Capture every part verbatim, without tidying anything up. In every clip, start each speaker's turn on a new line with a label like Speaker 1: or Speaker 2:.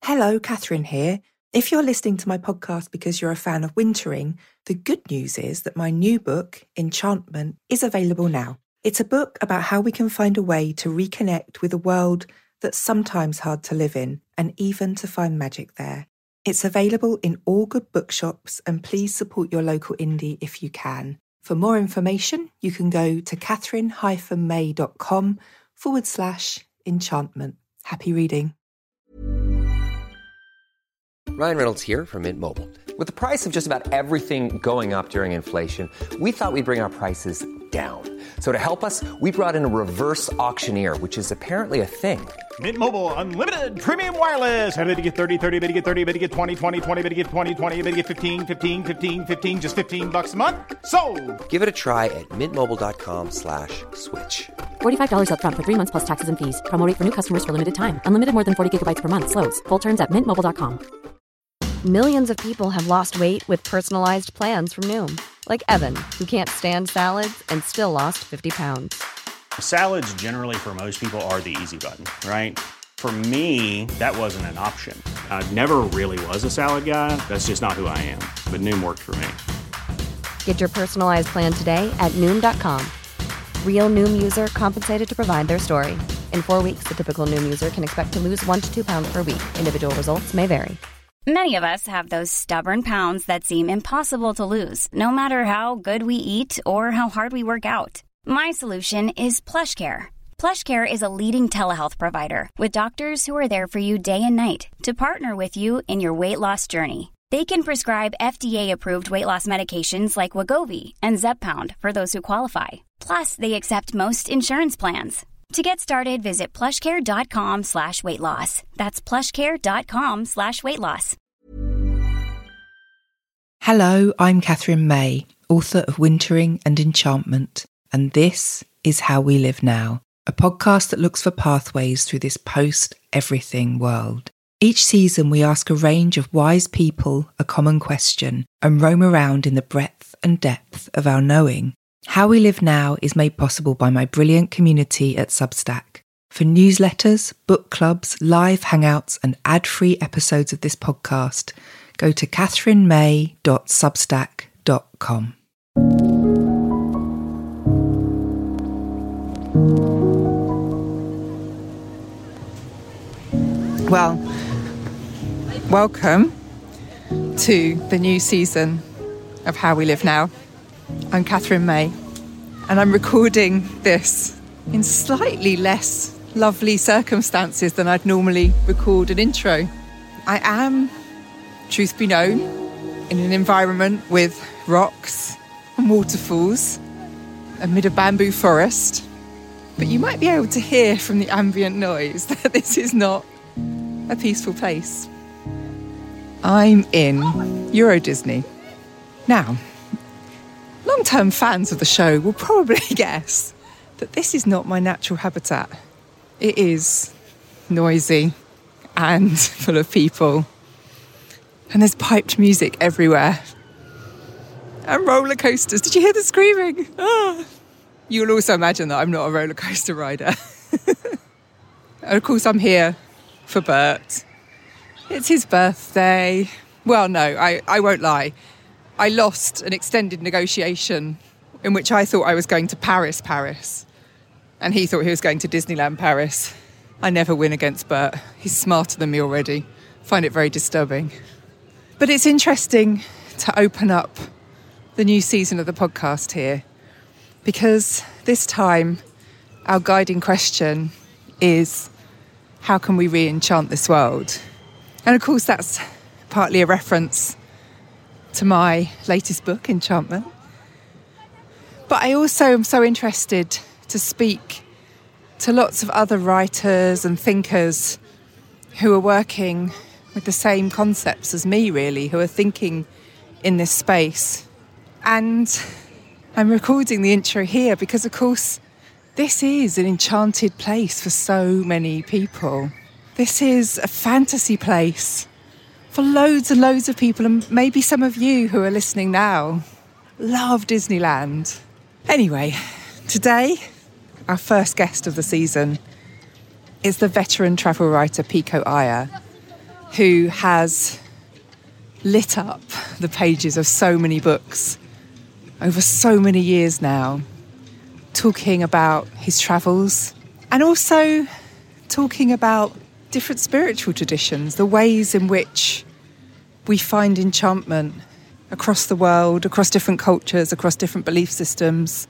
Speaker 1: Hello, Catherine here. If you're listening to my podcast because you're a fan of wintering, the good news is that my new book, Enchantment, is available now. It's a book about how we can find a way to reconnect with a world that's sometimes hard to live in, and even to find magic there. It's available in all good bookshops, and please support your local indie if you can. For more information, you can go to catherine-may.com forward slash enchantment. Happy reading.
Speaker 2: Ryan Reynolds here from Mint Mobile. With the price of just about everything going up during inflation, we thought we'd bring our prices down. So to help us, we brought in a reverse auctioneer, which is apparently a thing.
Speaker 3: Mint Mobile Unlimited Premium Wireless. How to get thirty, thirty, how to get thirty, how to get twenty, twenty, twenty, how to get twenty, twenty, how to get fifteen, fifteen, fifteen, fifteen, just fifteen bucks a month? Sold!
Speaker 2: Give it a try at mintmobile.com slash switch.
Speaker 4: forty-five dollars up front for three months plus taxes and fees. Promo rate for new customers for limited time. Unlimited more than forty gigabytes per month. Slows full terms at mint mobile dot com.
Speaker 5: Millions of people have lost weight with personalized plans from Noom. Like Evan, who can't stand salads and still lost fifty pounds.
Speaker 3: Salads generally for most people are the easy button, right? For me, that wasn't an option. I never really was a salad guy. That's just not who I am. But Noom worked for me.
Speaker 5: Get your personalized plan today at Noom dot com. Real Noom user compensated to provide their story. In four weeks, the typical Noom user can expect to lose one to two pounds per week. Individual results may vary.
Speaker 6: Many of us have those stubborn pounds that seem impossible to lose, no matter how good we eat or how hard we work out. My solution is PlushCare. PlushCare is a leading telehealth provider with doctors who are there for you day and night to partner with you in your weight loss journey. They can prescribe F D A-approved weight loss medications like Wegovy and Zepbound for those who qualify. Plus, they accept most insurance plans. To get started, visit plushcare.com slash weight loss. That's plushcare.com slash weight loss.
Speaker 1: Hello, I'm Catherine May, author of Wintering and Enchantment, and this is How We Live Now, a podcast that looks for pathways through this post-everything world. Each season we ask a range of wise people a common question and roam around in the breadth and depth of our knowing. How We Live Now is made possible by my brilliant community at Substack. For newsletters, book clubs, live hangouts and ad-free episodes of this podcast, go to catherine may dot substack dot com. Well, welcome to the new season of How We Live Now. I'm Catherine May, and I'm recording this in slightly less lovely circumstances than I'd normally record an intro. I am, truth be known, in an environment with rocks and waterfalls amid a bamboo forest, but you might be able to hear from the ambient noise that this is not a peaceful place. I'm in Euro Disney. Now, long-term fans of the show will probably guess that this is not my natural habitat. It is noisy and full of people. And there's piped music everywhere. And roller coasters. Did you hear the screaming? Ah. You'll also imagine that I'm not a roller coaster rider. And of course I'm here for Bert. It's his birthday. Well, no, I, I won't lie. I lost an extended negotiation in which I thought I was going to Paris, Paris. And he thought he was going to Disneyland Paris. I never win against Bert. He's smarter than me already. I find it very disturbing. But it's interesting to open up the new season of the podcast here, because this time our guiding question is, how can we re-enchant this world? And of course that's partly a reference to my latest book, Enchantment. But I also am so interested to speak to lots of other writers and thinkers who are working with the same concepts as me, really, who are thinking in this space. And I'm recording the intro here because, of course, this is an enchanted place for so many people. This is a fantasy place for loads and loads of people, and maybe some of you who are listening now love Disneyland. Anyway, today, our first guest of the season is the veteran travel writer Pico Iyer, who has lit up the pages of so many books over so many years now, talking about his travels and also talking about different spiritual traditions, the ways in which we find enchantment across the world, across different cultures, across different belief systems,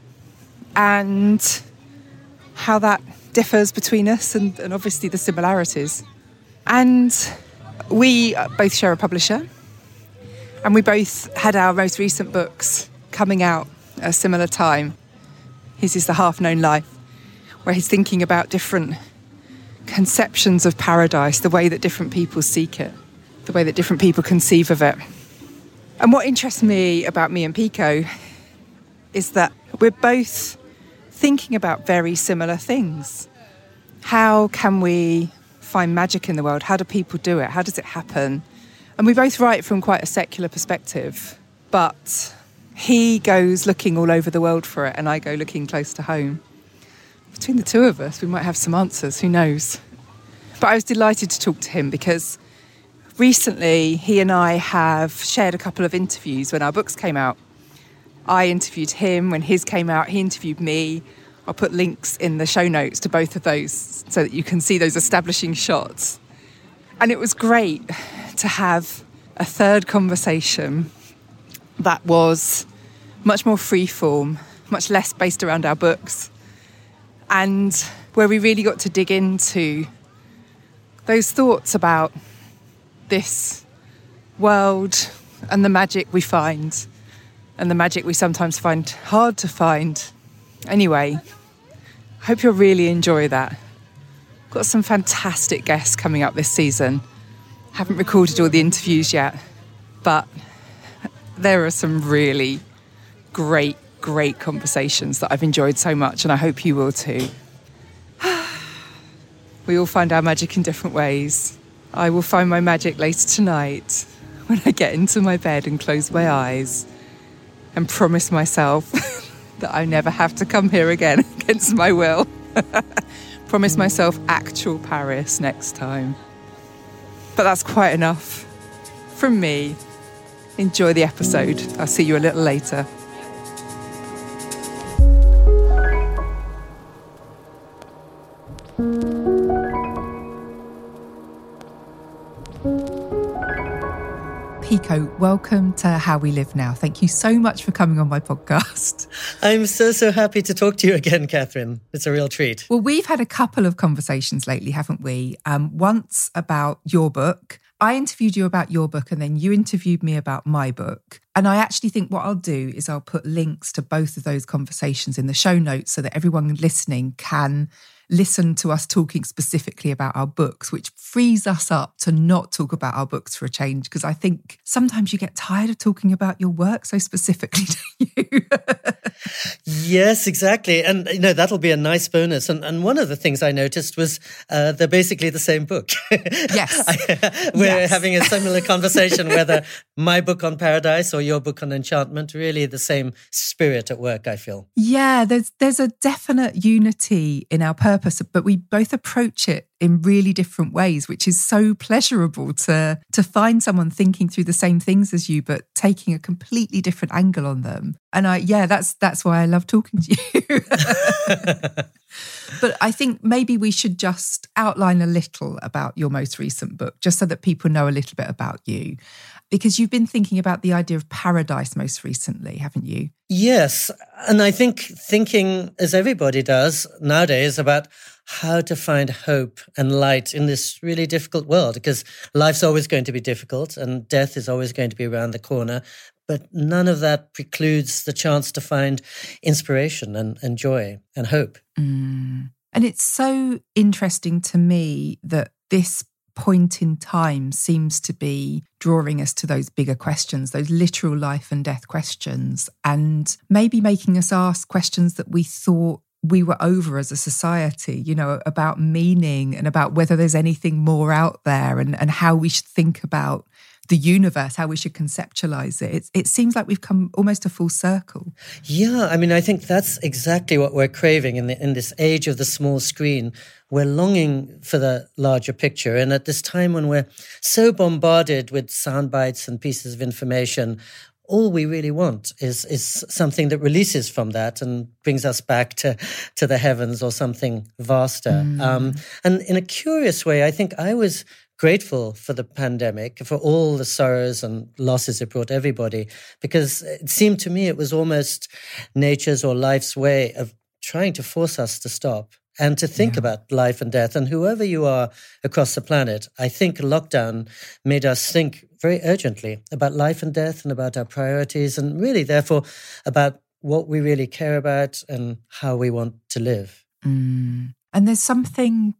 Speaker 1: and how that differs between us and, and obviously the similarities. And we both share a publisher, and we both had our most recent books coming out at a similar time. His is The Half-Known Life, where he's thinking about different conceptions of paradise, the way that different people seek it, the way that different people conceive of it. And what interests me about me and Pico is that we're both thinking about very similar things. How can we find magic in the world? How do people do it? How does it happen? And we both write from quite a secular perspective, but he goes looking all over the world for it and I go looking close to home. Between the two of us, we might have some answers, who knows? But I was delighted to talk to him because recently he and I have shared a couple of interviews when our books came out. I interviewed him when his came out, he interviewed me. I'll put links in the show notes to both of those so that you can see those establishing shots. And it was great to have a third conversation that was much more freeform, much less based around our books, and where we really got to dig into those thoughts about this world and the magic we find, and the magic we sometimes find hard to find. Anyway, I hope you'll really enjoy that. Got some fantastic guests coming up this season. Haven't recorded all the interviews yet, but there are some really great, great conversations that I've enjoyed so much, and I hope you will too. We all find our magic in different ways. I will find my magic later tonight when I get into my bed and close my eyes and promise myself that I never have to come here again against my will. Promise myself actual Paris next time. But that's quite enough from me. Enjoy the episode. I'll see you a little later. Pico, welcome to How We Live Now. Thank you so much for coming on my podcast.
Speaker 7: I'm so, so happy to talk to you again, Catherine. It's a real treat.
Speaker 1: Well, we've had a couple of conversations lately, haven't we? Um, once about your book. I interviewed you about your book and then you interviewed me about my book. And I actually think what I'll do is I'll put links to both of those conversations in the show notes so that everyone listening can listen to us talking specifically about our books, which frees us up to not talk about our books for a change, because I think sometimes you get tired of talking about your work so specifically, don't you?
Speaker 7: Yes, exactly. And, you know, that'll be a nice bonus. And, and one of the things I noticed was uh, they're basically the same book.
Speaker 1: Yes.
Speaker 7: I, we're
Speaker 1: yes.
Speaker 7: having a similar conversation, whether my book on paradise or your book on enchantment, really the same spirit at work, I feel.
Speaker 1: Yeah, there's there's a definite unity in our purpose, but we both approach it in really different ways, which is so pleasurable to to find someone thinking through the same things as you, but taking a completely different angle on them. And I, yeah, that's that's why I love talking to you. But I think maybe we should just outline a little about your most recent book, just so that people know a little bit about you. Because you've been thinking about the idea of paradise most recently, haven't you?
Speaker 7: Yes. And I think thinking, as everybody does nowadays, about how to find hope and light in this really difficult world, because life's always going to be difficult and death is always going to be around the corner. But none of that precludes the chance to find inspiration and, and joy and hope.
Speaker 1: Mm. And it's so interesting to me that this point in time seems to be drawing us to those bigger questions, those literal life and death questions, and maybe making us ask questions that we thought we were over as a society, you know, about meaning and about whether there's anything more out there, and, and how we should think about the universe, how we should conceptualize it. It, it seems like we've come almost a full circle.
Speaker 7: Yeah, I mean, I think that's exactly what we're craving in, the, in this age of the small screen. We're longing for the larger picture. And at this time when we're so bombarded with sound bites and pieces of information, all we really want is is something that releases from that and brings us back to, to the heavens or something vaster. Mm. Um, and in a curious way, I think I was grateful for the pandemic, for all the sorrows and losses it brought everybody, because it seemed to me it was almost nature's or life's way of trying to force us to stop and to think yeah. about life and death. And whoever you are across the planet, I think lockdown made us think very urgently about life and death and about our priorities and really, therefore, about what we really care about and how we want to live.
Speaker 1: Mm. And there's something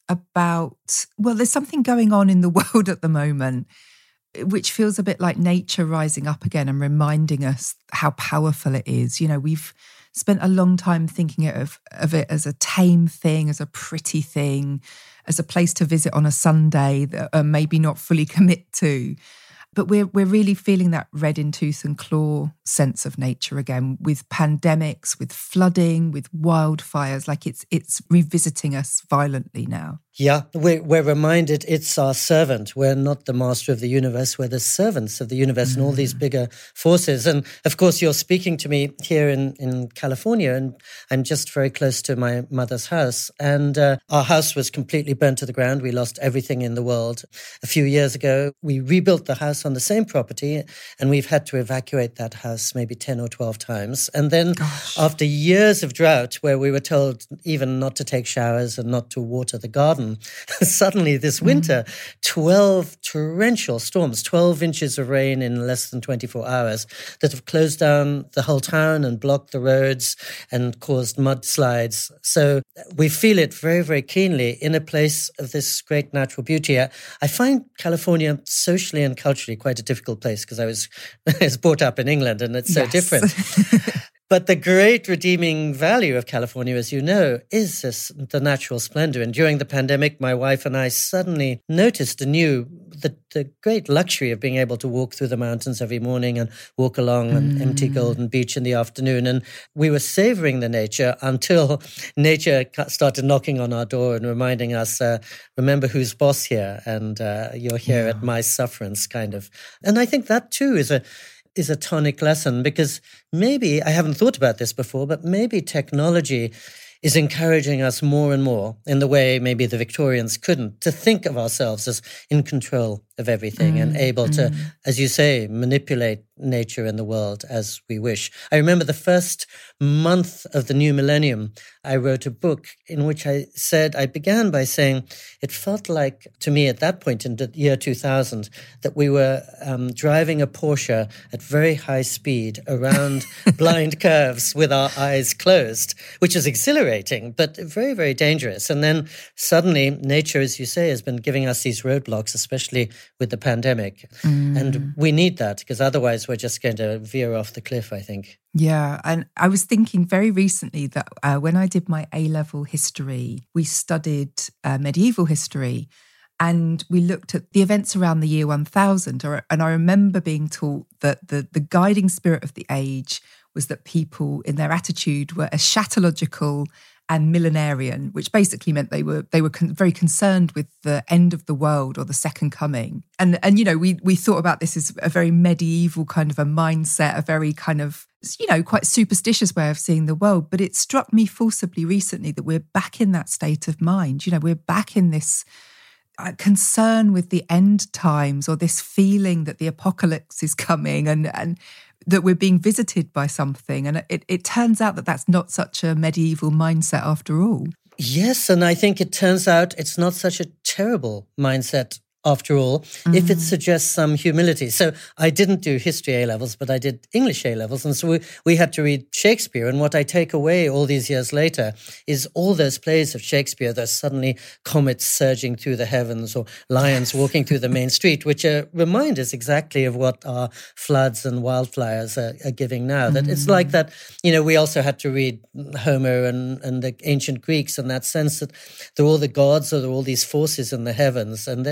Speaker 1: about, well, there's something going on in the world at the moment which feels a bit like nature rising up again and reminding us how powerful it is. You know, we've spent a long time thinking of, of it as a tame thing, as a pretty thing, as a place to visit on a Sunday that uh, maybe not fully commit to. But we're we're really feeling that red in tooth and claw sense of nature again, with pandemics, with flooding, with wildfires. Like it's it's revisiting us violently now.
Speaker 7: Yeah, we're, we're reminded it's our servant. We're not the master of the universe. We're the servants of the universe mm. and all these bigger forces. And of course, you're speaking to me here in, in California, and I'm just very close to my mother's house. And uh, our house was completely burnt to the ground. We lost everything in the world. A few years ago, we rebuilt the house on the same property, and we've had to evacuate that house maybe ten or twelve times. And then Gosh. after years of drought, where we were told even not to take showers and not to water the garden, suddenly this winter, mm. twelve torrential storms, twelve inches of rain in less than twenty-four hours that have closed down the whole town and blocked the roads and caused mudslides. So we feel it very, very keenly in a place of this great natural beauty. I find California socially and culturally quite a difficult place because I was, I was brought up in England and it's so
Speaker 1: yes.
Speaker 7: different. But the great redeeming value of California, as you know, is this, the natural splendor. And during the pandemic, my wife and I suddenly noticed anew the, the great luxury of being able to walk through the mountains every morning and walk along mm. an empty golden beach in the afternoon. And we were savoring the nature until nature started knocking on our door and reminding us, uh, remember who's boss here, and uh, you're here yeah. at my sufferance, kind of. And I think that too is a is a tonic lesson, because maybe, I haven't thought about this before, but maybe technology is encouraging us more and more in the way maybe the Victorians couldn't, to think of ourselves as in control of everything mm, and able mm. to, as you say, manipulate nature and the world as we wish. I remember the first month of the new millennium, I wrote a book in which I said, I began by saying it felt like, to me at that point in the year two thousand, that we were um, driving a Porsche at very high speed around blind curves with our eyes closed, which is exhilarating, but very, very dangerous. And then suddenly nature, as you say, has been giving us these roadblocks, especially with the pandemic. Mm. And we need that, because otherwise we're just going to veer off the cliff, I think.
Speaker 1: Yeah, and I was thinking very recently that uh, when I did my A-level history, we studied uh, medieval history, and we looked at the events around the year one thousand. And I remember being taught that the, the guiding spirit of the age was that people in their attitude were eschatological and millenarian, which basically meant they were they were con- very concerned with the end of the world or the second coming. And and you know, we we thought about this as a very medieval kind of a mindset, a very kind of, you know, quite superstitious way of seeing the world. But it struck me forcibly recently that we're back in that state of mind. You know, we're back in this uh, concern with the end times, or this feeling that the apocalypse is coming, and and that we're being visited by something. And it, it turns out that that's not such a medieval mindset after all.
Speaker 7: Yes, and I think it turns out it's not such a terrible mindset after all, mm. if it suggests some humility. So I didn't do history A-levels, but I did English A-levels. And so we, we had to read Shakespeare. And what I take away all these years later is all those plays of Shakespeare, there's suddenly comets surging through the heavens or lions walking through the main street, which are reminders exactly of what our floods and wildfires are, are giving now. That mm. it's like that, you know, we also had to read Homer and, and the ancient Greeks in that sense that there are all the gods, or there are all these forces in the heavens, and they're playing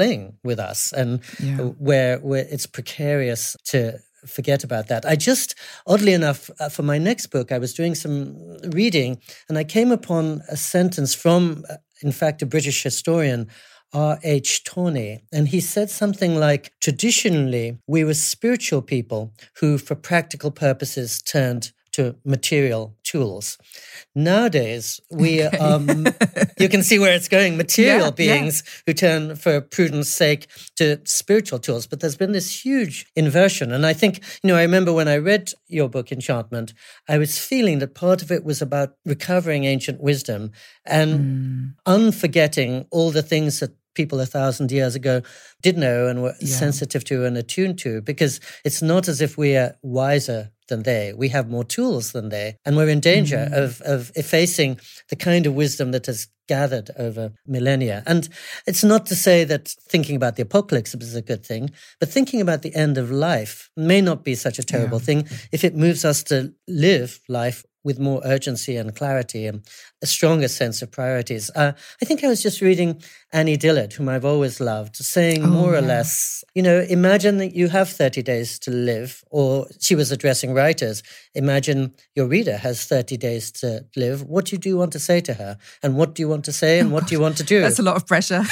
Speaker 7: thing with us, and
Speaker 1: Yeah.
Speaker 7: where where it's precarious to forget about that. I just, oddly enough, uh, for my next book, I was doing some reading, and I came upon a sentence from, uh, in fact, a British historian, R H Tawney, and he said something like, traditionally, we were spiritual people who, for practical purposes, turned to material tools. Nowadays, we
Speaker 1: Okay.
Speaker 7: um, you can see where it's going, material
Speaker 1: Yeah,
Speaker 7: beings
Speaker 1: yeah.
Speaker 7: who turn for prudence sake to spiritual tools. But there's been this huge inversion. And I think, you know, I remember when I read your book, Enchantment, I was feeling that part of it was about recovering ancient wisdom and
Speaker 1: Mm.
Speaker 7: unforgetting all the things that people a thousand years ago did know and were
Speaker 1: Yeah.
Speaker 7: sensitive to and attuned to, because it's not as if we are wiser than they. We have more tools than they, and we're in danger
Speaker 1: Mm.
Speaker 7: of, of effacing the kind of wisdom that has gathered over millennia. And it's not to say that thinking about the apocalypse is a good thing, but thinking about the end of life may not be such a terrible
Speaker 1: Yeah.
Speaker 7: thing if it moves us to live life with more urgency and clarity and a stronger sense of priorities. Uh, I think I was just reading Annie Dillard, whom I've always loved, saying
Speaker 1: Oh,
Speaker 7: more or
Speaker 1: yeah.
Speaker 7: less, you know, imagine that you have thirty days to live, or she was addressing writers. Imagine your reader has thirty days to live. What do you want to say to her? And what do you want to say? And what do you want to do?
Speaker 1: That's a lot of pressure.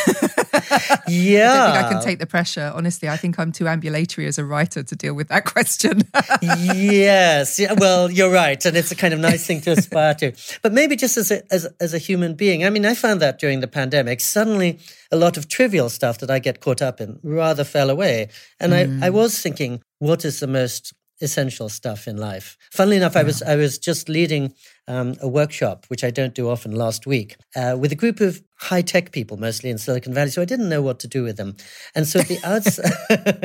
Speaker 7: Yeah.
Speaker 1: I don't think I can take the pressure. Honestly, I think I'm too ambulatory as a writer to deal with that question.
Speaker 7: Yes. Yeah, well, you're right. And it's a kind of nice thing to aspire to. But maybe just as a, as, as a human being. I mean, I found that during the pandemic, suddenly a lot of trivial stuff that I get caught up in rather fell away. And mm. I, I was thinking, what is the most essential stuff in life? Funnily enough, yeah. I was I was just leading um, a workshop, which I don't do often, last week, uh, with a group of high-tech people, mostly in Silicon Valley, so I didn't know what to do with them. And so at the outset,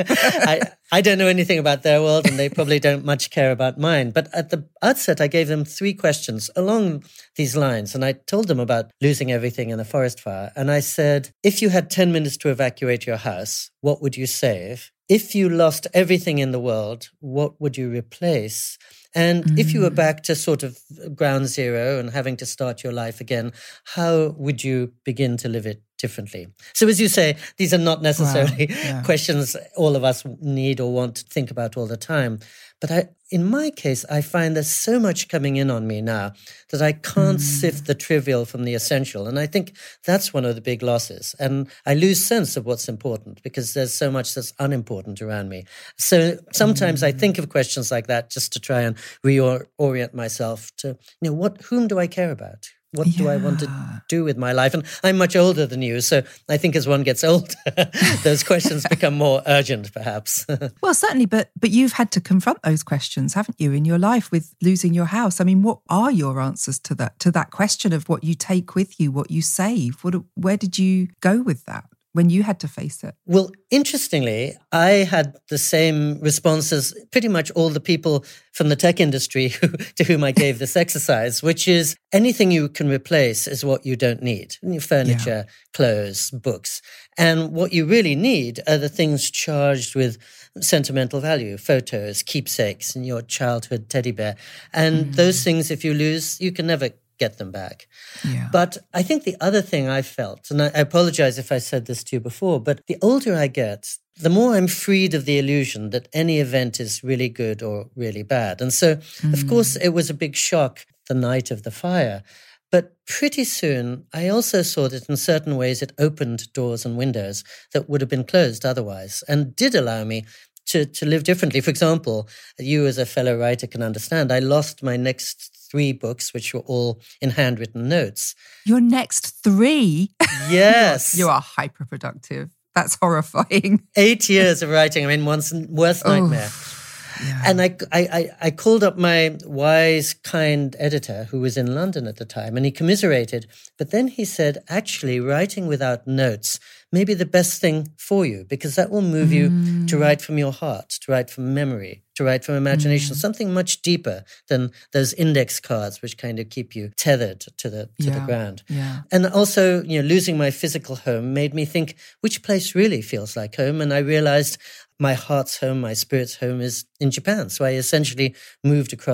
Speaker 7: I, I don't know anything about their world, and they probably don't much care about mine. But at the outset, I gave them three questions along these lines, and I told them about losing everything in a forest fire. And I said, if you had ten minutes to evacuate your house, what would you save? If you lost everything in the world, what would you replace? And mm. if you were back to sort of ground zero and having to start your life again, how would you begin to live it differently? So as you say, these are not necessarily
Speaker 1: wow. yeah.
Speaker 7: questions all of us need or want to think about all the time. But I, in my case, I find there's so much coming in on me now that I can't mm. sift the trivial from the essential. And I think that's one of the big losses. And I lose sense of what's important because there's so much that's unimportant around me. So sometimes mm. I think of questions like that just to try and reorient myself to, you know, what, whom do I care about? What yeah. do I want to do with my life? And I'm much older than you, so I think as one gets older, those questions become more urgent, perhaps.
Speaker 1: Well, certainly, but but you've had to confront those questions, haven't you, in your life with losing your house? I mean, what are your answers to that to that question of what you take with you, what you save? What, where did you go with that when you had to face it?
Speaker 7: Well, interestingly, I had the same response as pretty much all the people from the tech industry who, to whom I gave this exercise, which is anything you can replace is what you don't need. Furniture, yeah. clothes, books. And what you really need are the things charged with sentimental value, photos, keepsakes, and your childhood teddy bear. And mm. those things, if you lose, you can never get them back.
Speaker 1: Yeah.
Speaker 7: But I think the other thing I felt, and I apologize if I said this to you before, but the older I get, the more I'm freed of the illusion that any event is really good or really bad. And so, mm. of course, it was a big shock the night of the fire. But pretty soon, I also saw that in certain ways it opened doors and windows that would have been closed otherwise and did allow me to, to live differently. For example, you as a fellow writer can understand, I lost my next three books, which were all in handwritten notes.
Speaker 1: Your next three?
Speaker 7: Yes.
Speaker 1: you are hyper-productive. That's horrifying.
Speaker 7: Eight years of writing. I mean, one's worst nightmare.
Speaker 1: Yeah.
Speaker 7: And I, I, I called up my wise, kind editor who was in London at the time, and he commiserated. But then he said, actually, writing without notes may be the best thing for you because that will move mm. you to write from your heart, to write from memory, to write from imagination, mm. something much deeper than those index cards which kind of keep you tethered to the to
Speaker 1: yeah.
Speaker 7: the ground.
Speaker 1: Yeah.
Speaker 7: And also, you know, losing my physical home made me think which place really feels like home. And I realized my heart's home, my spirit's home is in Japan. So I essentially moved across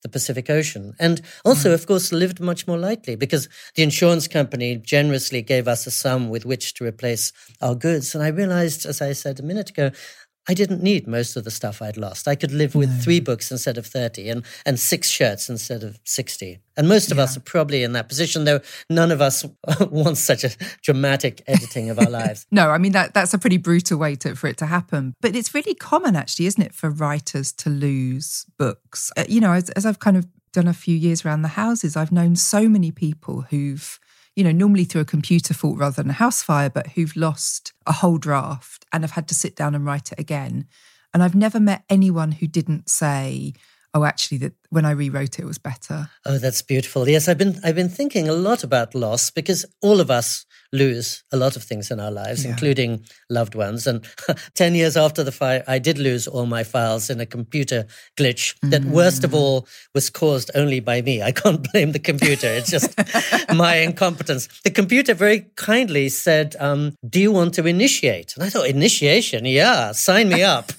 Speaker 7: the Pacific Ocean. And also, mm. of course, lived much more lightly because the insurance company generously gave us a sum with which to replace our goods. And I realized, as I said a minute ago, I didn't need most of the stuff I'd lost. I could live with no. three books instead of thirty and, and six shirts instead of sixty. And most of yeah. us are probably in that position, though none of us wants such a dramatic editing of our lives.
Speaker 1: No, I mean, that that's a pretty brutal way to, for it to happen. But it's really common, actually, isn't it, for writers to lose books? Uh, you know, as, as I've kind of done a few years around the houses, I've known so many people who've, you know, normally through a computer fault rather than a house fire, but who've lost a whole draft and have had to sit down and write it again. And I've never met anyone who didn't say, oh, actually, that when I rewrote it, it was better.
Speaker 7: Oh, that's beautiful. Yes, I've been I've been thinking a lot about loss because all of us lose a lot of things in our lives, yeah. including loved ones. And ten years after the fire, I did lose all my files in a computer glitch that, mm. worst of all, was caused only by me. I can't blame the computer. It's just my incompetence. The computer very kindly said, um, do you want to initiate? And I thought, initiation? Yeah, sign me up.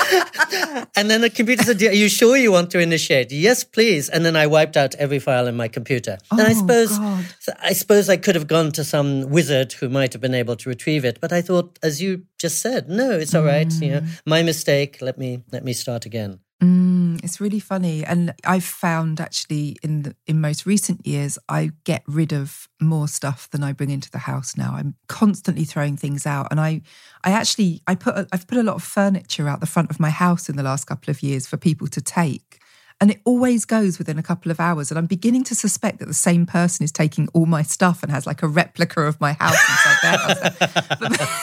Speaker 7: And then the computer said, are you sure you want to initiate? Yes, please. And then I wiped out every file in my computer.
Speaker 1: Oh,
Speaker 7: and I suppose,
Speaker 1: God.
Speaker 7: I suppose I could have gone to some wizard who might have been able to retrieve it. But I thought, as you just said, no, it's all right. Mm. You know, my mistake. Let me let me start again.
Speaker 1: Mm, it's really funny. And I've found actually in the, in most recent years, I get rid of more stuff than I bring into the house now. I'm constantly throwing things out. And I I actually, I put a, I've put a lot of furniture out the front of my house in the last couple of years for people to take. And it always goes within a couple of hours. And I'm beginning to suspect that the same person is taking all my stuff and has like a replica of my house inside their house.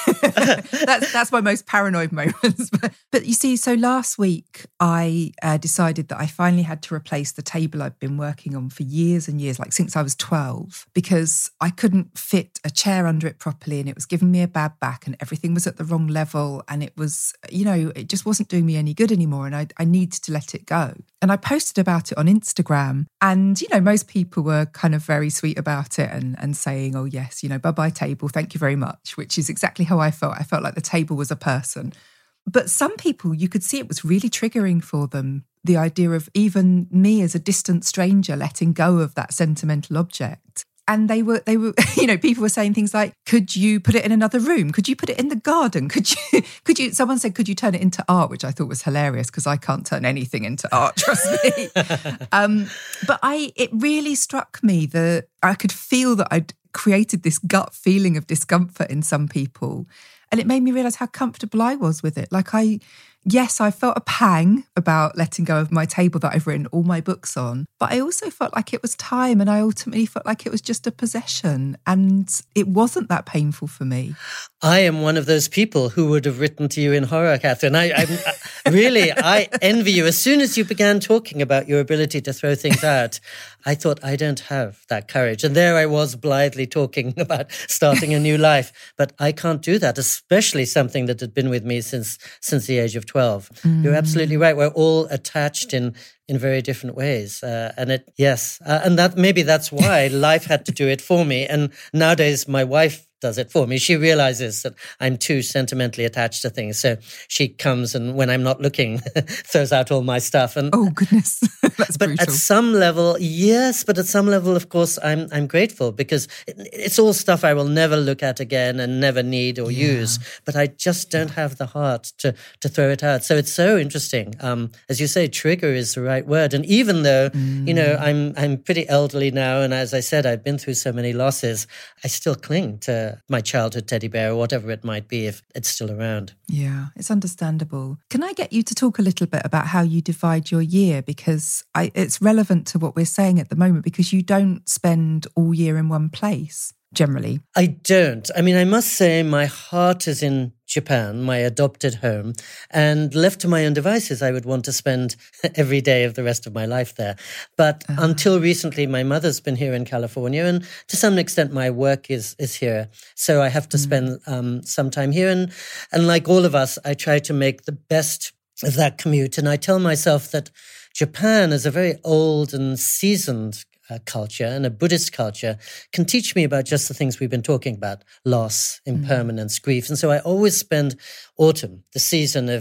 Speaker 1: But that's, that's my most paranoid moments. But, but you see, so last week I uh, decided that I finally had to replace the table I'd been working on for years and years, like since I was twelve, because I couldn't fit a chair under it properly and it was giving me a bad back and everything was at the wrong level. And it was, you know, it just wasn't doing me any good anymore. And I, I needed to let it go. And I posted about it on Instagram and, you know, most people were kind of very sweet about it and, and saying, oh, yes, you know, bye-bye table, thank you very much, which is exactly how I felt. I felt like the table was a person. But some people, you could see it was really triggering for them, the idea of even me as a distant stranger letting go of that sentimental object. And they were, they were, you know, people were saying things like, could you put it in another room? Could you put it in the garden? Could you, could you, someone said, could you turn it into art? Which I thought was hilarious because I can't turn anything into art, trust me. um, but I, it really struck me that I could feel that I'd created this gut feeling of discomfort in some people. And it made me realise how comfortable I was with it. Like I, yes, I felt a pang about letting go of my table that I've written all my books on, but I also felt like it was time and I ultimately felt like it was just a possession and it wasn't that painful for me.
Speaker 7: I am one of those people who would have written to you in horror, Catherine. I, I really, I envy you. As soon as you began talking about your ability to throw things out, I thought, I don't have that courage. And there I was blithely talking about starting a new life. But I can't do that, especially something that had been with me since since the age of twelve. Mm. You're absolutely right. We're all attached in in very different ways. Uh, and it, yes, uh, and that maybe that's why life had to do it for me. And nowadays my wife does it for me. She realizes that I'm too sentimentally attached to things. So she comes and when I'm not looking, throws out all my stuff. And
Speaker 1: oh, goodness. That's
Speaker 7: but
Speaker 1: brutal.
Speaker 7: At some level, yes, but at some level, of course, I'm I'm grateful because it, it's all stuff I will never look at again and never need or yeah. use. But I just don't have the heart to to throw it out. So it's so interesting. Um, as you say, trigger is the right word. And even though, mm. you know, I'm I'm pretty elderly now, and as I said, I've been through so many losses, I still cling to my childhood teddy bear or whatever it might be if it's still around.
Speaker 1: Yeah, it's understandable. Can I get you to talk a little bit about how you divide your year? Because I, it's relevant to what we're saying at the moment because you don't spend all year in one place, generally.
Speaker 7: I don't. I mean, I must say my heart is in Japan, my adopted home, and left to my own devices, I would want to spend every day of the rest of my life there. But uh-huh. until recently, my mother's been here in California, and to some extent, my work is is here. So I have to mm. spend um, some time here. And, and like all of us, I try to make the best of that commute. And I tell myself that Japan is a very old and seasoned Uh, culture and a Buddhist culture can teach me about just the things we've been talking about, loss, impermanence, mm. grief. And so I always spend autumn, the season of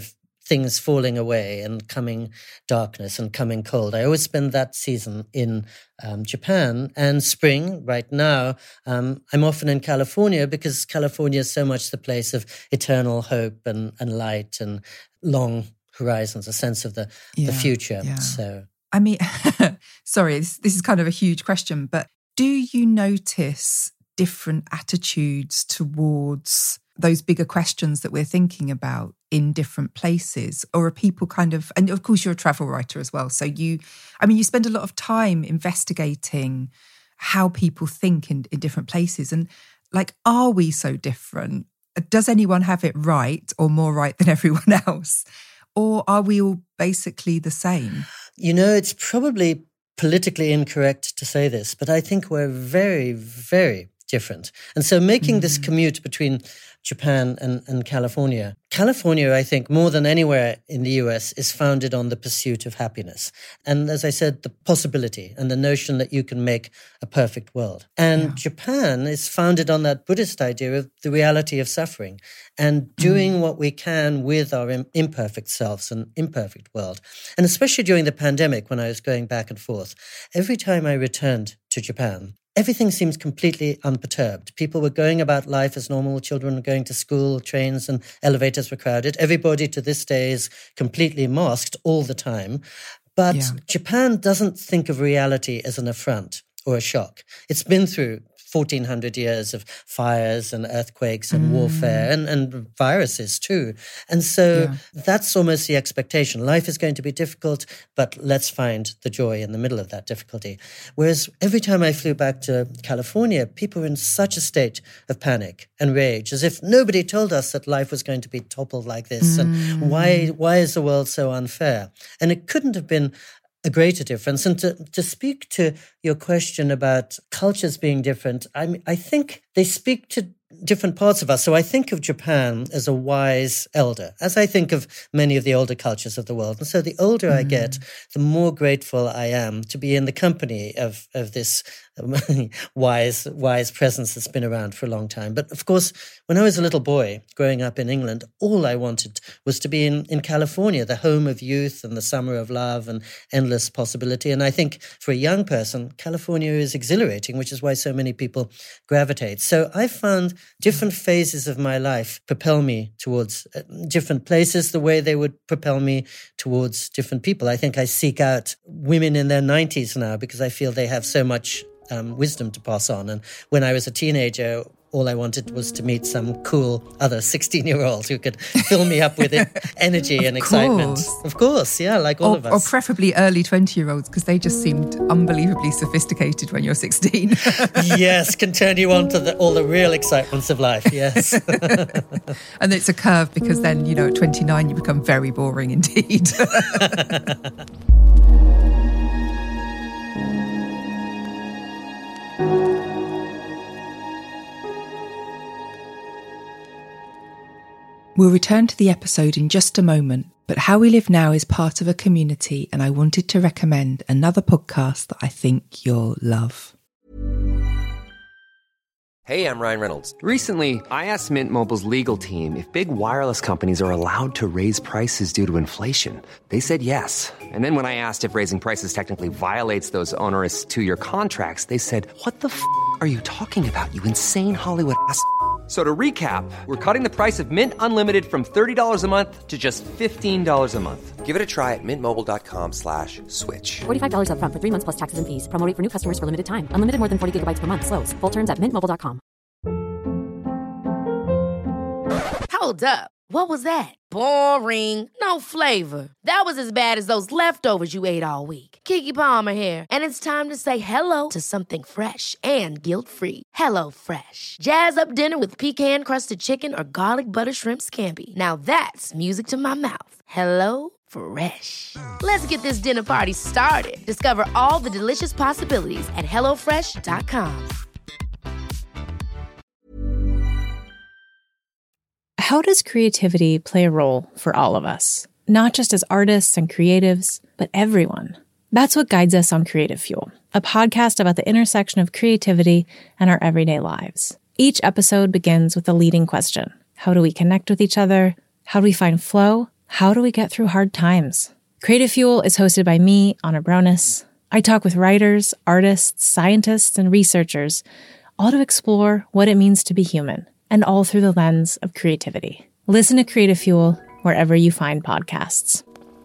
Speaker 7: things falling away and coming darkness and coming cold. I always spend that season in um, Japan. And spring, right now, um, I'm often in California because California is so much the place of eternal hope and, and light and long horizons, a sense of the,
Speaker 1: yeah,
Speaker 7: the future.
Speaker 1: Yeah.
Speaker 7: So,
Speaker 1: I mean, sorry, this, this is kind of a huge question, but do you notice different attitudes towards those bigger questions that we're thinking about in different places? Or are people kind of, and of course you're a travel writer as well, so you, I mean, you spend a lot of time investigating how people think in, in different places. And like, are we so different? Does anyone have it right or more right than everyone else? Or are we all basically the same?
Speaker 7: You know, it's probably politically incorrect to say this, but I think we're very, very different. And so making mm. this commute between Japan and, and California, California, I think, more than anywhere in the U S, is founded on the pursuit of happiness. And as I said, the possibility and the notion that you can make a perfect world. And yeah. Japan is founded on that Buddhist idea of the reality of suffering and doing mm. what we can with our imperfect selves and imperfect world. And especially during the pandemic, when I was going back and forth, every time I returned to Japan, everything seems completely unperturbed. People were going about life as normal. Children were going to school, trains and elevators were crowded. Everybody to this day is completely masked all the time. But yeah. Japan doesn't think of reality as an affront or a shock. It's been through fourteen hundred years of fires and earthquakes and mm. warfare and, and viruses too. And so yeah. that's almost the expectation. Life is going to be difficult, but let's find the joy in the middle of that difficulty. Whereas every time I flew back to California, people were in such a state of panic and rage, as if nobody told us that life was going to be toppled like this. Mm. And why, why is the world so unfair? And it couldn't have been a greater difference. And to, to speak to your question about cultures being different, I mean, I think they speak to different parts of us. So I think of Japan as a wise elder, as I think of many of the older cultures of the world. And so the older mm. I get, the more grateful I am to be in the company of, of this um, wise, wise presence that's been around for a long time. But of course, when I was a little boy growing up in England, all I wanted was to be in, in California, the home of youth and the summer of love and endless possibility. And I think for a young person, California is exhilarating, which is why so many people gravitate. So I found different phases of my life propel me towards different places the way they would propel me towards different people. I think I seek out women in their nineties now because I feel they have so much um, wisdom to pass on. And when I was a teenager, all I wanted was to meet some cool other sixteen-year-old who could fill me up with energy and excitement.
Speaker 1: Course.
Speaker 7: Of course, yeah, like all
Speaker 1: or,
Speaker 7: of us.
Speaker 1: Or preferably early twenty-year-olds, because they just seemed unbelievably sophisticated when you're sixteen.
Speaker 7: Yes, can turn you on to the, all the real excitements of life, yes.
Speaker 1: And it's a curve, because then, you know, at twenty-nine, you become very boring indeed. We'll return to the episode in just a moment, but How We Live Now is part of a community, and I wanted to recommend another podcast that I think you'll love.
Speaker 2: Hey, I'm Ryan Reynolds. Recently, I asked Mint Mobile's legal team if big wireless companies are allowed to raise prices due to inflation. They said yes. And then when I asked if raising prices technically violates those onerous two-year contracts, they said, "What the f*** are you talking about, you insane Hollywood ass f- So to recap, we're cutting the price of Mint Unlimited from thirty dollars a month to just fifteen dollars a month. Give it a try at mintmobile.com slash switch.
Speaker 4: forty-five dollars up front for three months plus taxes and fees. Promo rate for new customers for limited time. Unlimited more than forty gigabytes per month. Slows full terms at mint mobile dot com.
Speaker 8: Hold up. What was that? Boring. No flavor. That was as bad as those leftovers you ate all week. Keke Palmer here. And it's time to say hello to something fresh and guilt-free. Hello Fresh. Jazz up dinner with pecan-crusted chicken or garlic butter shrimp scampi. Now that's music to my mouth. Hello Fresh. Let's get this dinner party started. Discover all the delicious possibilities at hello fresh dot com.
Speaker 9: How does creativity play a role for all of us? Not just as artists and creatives, but everyone. That's what guides us on Creative Fuel, a podcast about the intersection of creativity and our everyday lives. Each episode begins with a leading question. How do we connect with each other? How do we find flow? how do we get through hard times? Creative Fuel is hosted by me, Anna Bronis. I talk with writers, artists, scientists, and researchers, all to explore what it means to be human, and all through the lens of creativity. Listen to Creative Fuel wherever you find podcasts.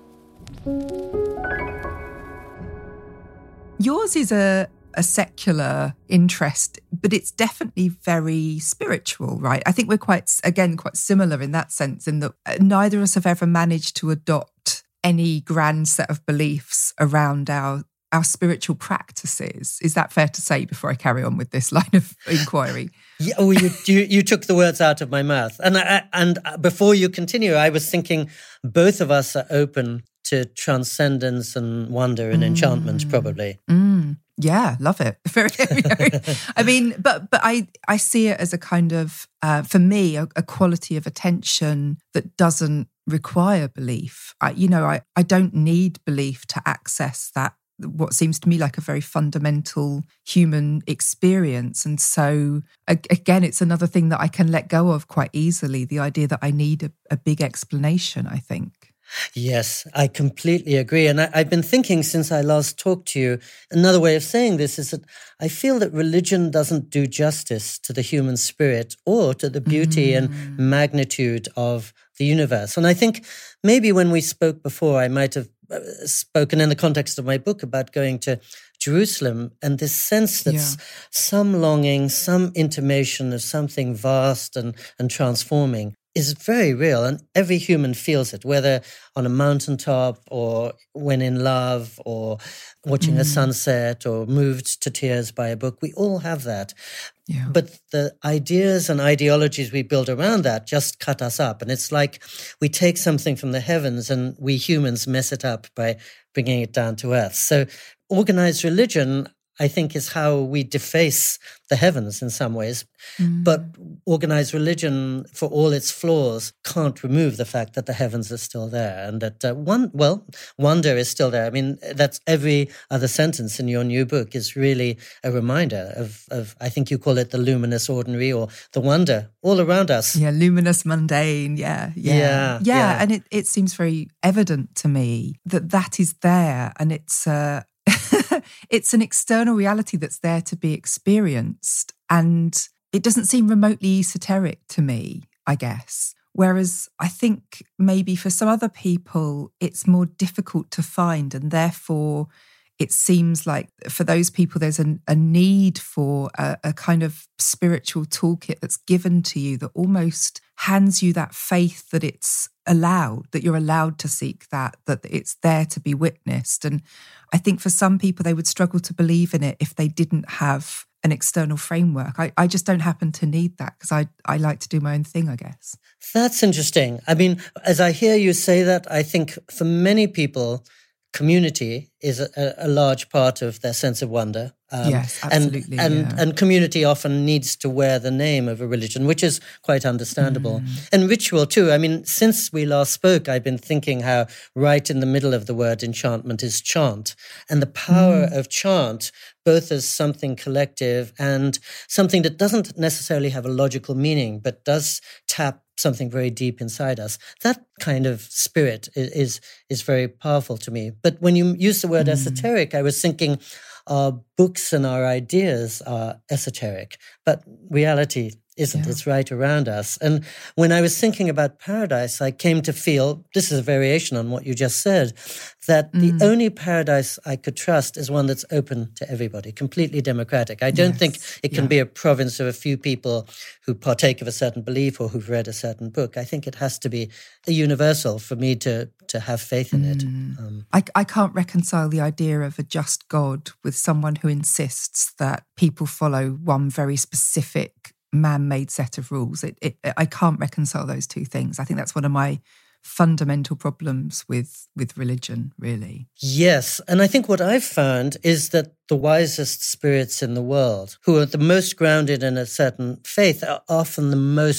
Speaker 1: Yours is a, a secular interest, but it's definitely very spiritual, right? I think we're quite, again, quite similar in that sense, in that neither of us have ever managed to adopt any grand set of beliefs around our our spiritual practices. Is that fair to say before I carry on with this line of inquiry?
Speaker 7: Yeah, oh, you, you you took the words out of my mouth. And I, and before you continue, I was thinking both of us are open to transcendence and wonder and mm. enchantment, probably.
Speaker 1: Mm. Yeah, love it. Very, very. I mean, but but I I see it as a kind of uh, for me a, a quality of attention that doesn't require belief. I, you know, I I don't need belief to access that, what seems to me like a very fundamental human experience. And so, again, it's another thing that I can let go of quite easily, the idea that I need a, a big explanation, I think.
Speaker 7: Yes, I completely agree. And I, I've been thinking since I last talked to you, another way of saying this is that I feel that religion doesn't do justice to the human spirit or to the beauty mm. and magnitude of the universe. And I think maybe when we spoke before, I might have spoken in the context of my book about going to Jerusalem and this sense that yeah. some longing, some intimation of something vast and, and transforming is very real, and every human feels it, whether on a mountaintop or when in love or watching mm. a sunset or moved to tears by a book. We all have that. Yeah. But the ideas and ideologies we build around that just cut us up. And it's like we take something from the heavens and we humans mess it up by bringing it down to earth. So organized religion, I think, is how we deface the heavens in some ways. Mm. But organized religion, for all its flaws, can't remove the fact that the heavens are still there and that uh, one, well, wonder is still there. I mean, that's every other sentence in your new book is really a reminder of, of, I think you call it the luminous ordinary or the wonder all around us.
Speaker 1: Yeah, luminous mundane. Yeah, yeah,
Speaker 7: yeah.
Speaker 1: yeah.
Speaker 7: yeah.
Speaker 1: And it, it seems very evident to me that that is there, and it's uh, it's an external reality that's there to be experienced. And it doesn't seem remotely esoteric to me, I guess. Whereas I think maybe for some other people, it's more difficult to find. And therefore, it seems like for those people, there's a, a need for a, a kind of spiritual toolkit that's given to you that almost hands you that faith that it's allowed, that you're allowed to seek that, that it's there to be witnessed. And I think for some people, they would struggle to believe in it if they didn't have an external framework. I, I just don't happen to need that because I, I like to do my own thing, I guess.
Speaker 7: That's interesting. I mean, as I hear you say that, I think for many people, community is a, a large part of their sense of wonder. Um,
Speaker 1: yes, absolutely.
Speaker 7: And, and,
Speaker 1: yeah.
Speaker 7: and community often needs to wear the name of a religion, which is quite understandable. Mm. And ritual too. I mean, since we last spoke, I've been thinking how right in the middle of the word enchantment is chant. And the power mm. of chant, both as something collective and something that doesn't necessarily have a logical meaning, but does tap something very deep inside us. That kind of spirit is is, is very powerful to me. But when you use the word mm. esoteric, I was thinking our books and our ideas are esoteric, but reality isn't. Yeah. It's right around us. And when I was thinking about paradise, I came to feel, this is a variation on what you just said, that mm. the only paradise I could trust is one that's open to everybody, completely democratic. I don't yes. think it can yeah. be a province of a few people who partake of a certain belief or who've read a certain book. I think it has to be a universal for me to, to have faith in mm. it. Um,
Speaker 1: I, I can't reconcile the idea of a just God with someone who insists that people follow one very specific man-made set of rules. It, it, I can't reconcile those two things. I think that's one of my fundamental problems with with religion, really.
Speaker 7: Yes, and I think what I've found is that the wisest spirits in the world, who are the most grounded in a certain faith, are often the most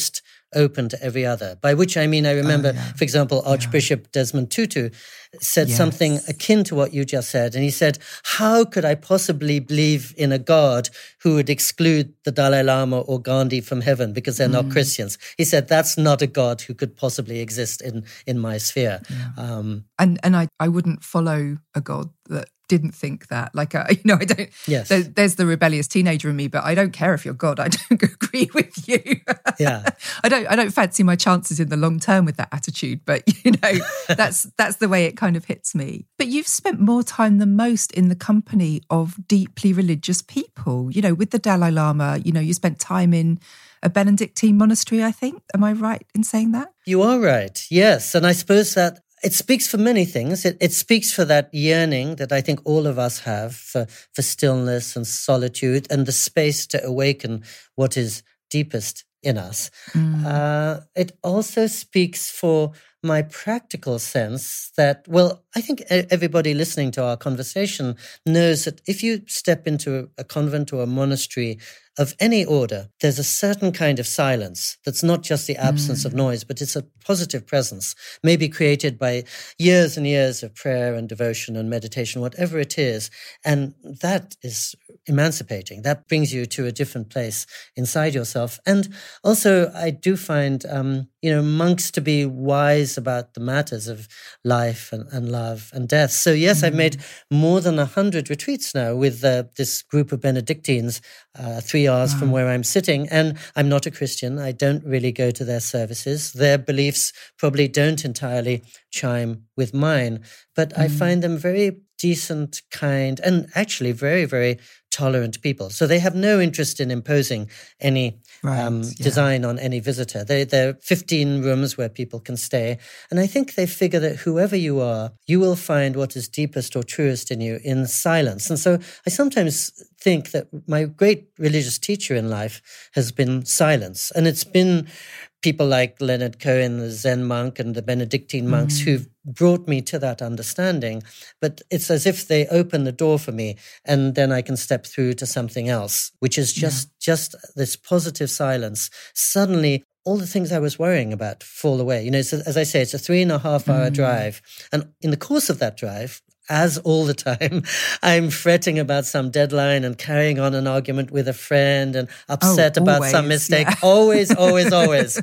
Speaker 7: open to every other. By which I mean, I remember,
Speaker 1: oh, yeah.
Speaker 7: for example, Archbishop yeah. Desmond Tutu said yes. something akin to what you just said. And he said, how could I possibly believe in a God who would exclude the Dalai Lama or Gandhi from heaven because they're mm. not Christians? He said, that's not a God who could possibly exist in, in my sphere.
Speaker 1: Yeah.
Speaker 7: Um,
Speaker 1: and and I, I wouldn't follow a God that didn't think that. Like, uh, you know, I don't,
Speaker 7: yes.
Speaker 1: there, there's the rebellious teenager in me, but I don't care if you're God. I don't agree with you.
Speaker 7: Yeah.
Speaker 1: I don't, I don't fancy my chances in the long term with that attitude, but you know, that's, that's the way it kind of hits me. But you've spent more time than most in the company of deeply religious people, you know, with the Dalai Lama, you know, you spent time in a Benedictine monastery, I think. Am I right in saying that?
Speaker 7: You are right. Yes. And I suppose that it speaks for many things. It, it speaks for that yearning that I think all of us have for, for stillness and solitude and the space to awaken what is deepest in us. Mm. Uh, it also speaks for my practical sense that, well, I think everybody listening to our conversation knows that if you step into a convent or a monastery of any order, there's a certain kind of silence that's not just the absence mm. of noise, but it's a positive presence, maybe created by years and years of prayer and devotion and meditation, whatever it is. And that is emancipating. That brings you to a different place inside yourself. And also, I do find, um, you know, monks to be wise about the matters of life and, and love and death. So yes, mm. I've made more than a hundred retreats now with uh, this group of Benedictines, uh, three hours wow. from where I'm sitting. And I'm not a Christian. I don't really go to their services. Their beliefs probably don't entirely chime with mine, but mm. I find them very decent, kind, and actually very, very tolerant people. So they have no interest in imposing any right, um, yeah. design on any visitor. They, there are fifteen rooms where people can stay. And I think they figure that whoever you are, you will find what is deepest or truest in you in silence. And so I sometimes think that my great religious teacher in life has been silence. And it's been people like Leonard Cohen, the Zen monk, and the Benedictine monks mm. who've brought me to that understanding. But it's as if they open the door for me and then I can step through to something else, which is just, yeah. just this positive silence. Suddenly, all the things I was worrying about fall away. You know, so as I say, it's a three and a half hour mm. drive. And in the course of that drive, as all the time, I'm fretting about some deadline and carrying on an argument with a friend and upset
Speaker 1: oh,
Speaker 7: about
Speaker 1: always,
Speaker 7: some mistake.
Speaker 1: Yeah.
Speaker 7: Always, always, always.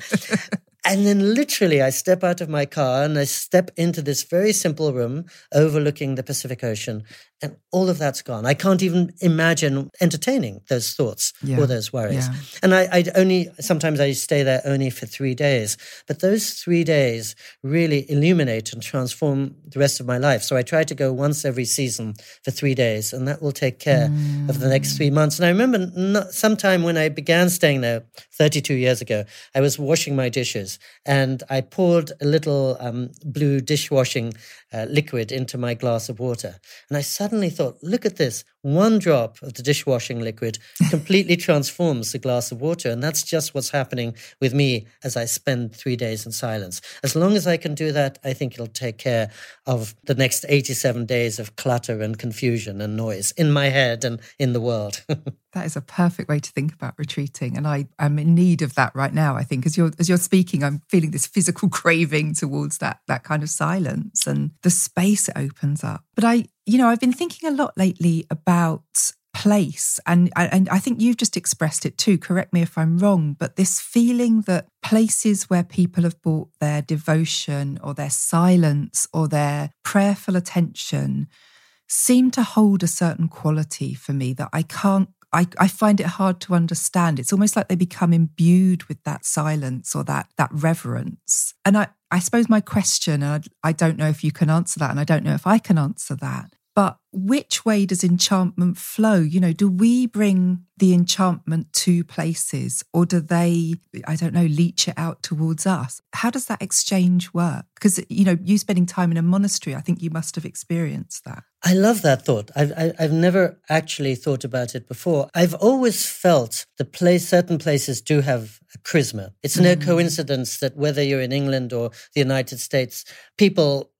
Speaker 7: And then literally I step out of my car and I step into this very simple room overlooking the Pacific Ocean, and all of that's gone. I can't even imagine entertaining those thoughts yeah. or those worries. Yeah. And I I'd only, sometimes I stay there only for three days. But those three days really illuminate and transform the rest of my life. So I try to go once every season for three days, and that will take care mm. of the next three months. And I remember not, sometime when I began staying there thirty-two years ago, I was washing my dishes and I poured a little um, blue dishwashing uh, liquid into my glass of water. And I suddenly thought, look at this. One drop of the dishwashing liquid completely transforms the glass of water. And that's just what's happening with me as I spend three days in silence. As long as I can do that, I think it'll take care of the next eighty-seven days of clutter and confusion and noise in my head and in the world.
Speaker 1: That is a perfect way to think about retreating. And I am in need of that right now, I think. As you're as you're speaking, I'm feeling this physical craving towards that that kind of silence and the space it opens up. But I, you know, I've been thinking a lot lately about place, and and I think you've just expressed it too, correct me if I'm wrong, but this feeling that places where people have brought their devotion or their silence or their prayerful attention seem to hold a certain quality for me that I can't I, I find it hard to understand. It's almost like they become imbued with that silence or that that reverence. And I, I suppose my question, and I, I don't know if you can answer that, and I don't know if I can answer that, but which way does enchantment flow? You know, do we bring the enchantment to places, or do they, I don't know, leach it out towards us? How does that exchange work? Because, you know, you spending time in a monastery, I think you must have experienced that.
Speaker 7: I love that thought. I've, I've never actually thought about it before. I've always felt the place, certain places do have a charisma. It's no mm. coincidence that whether you're in England or the United States, people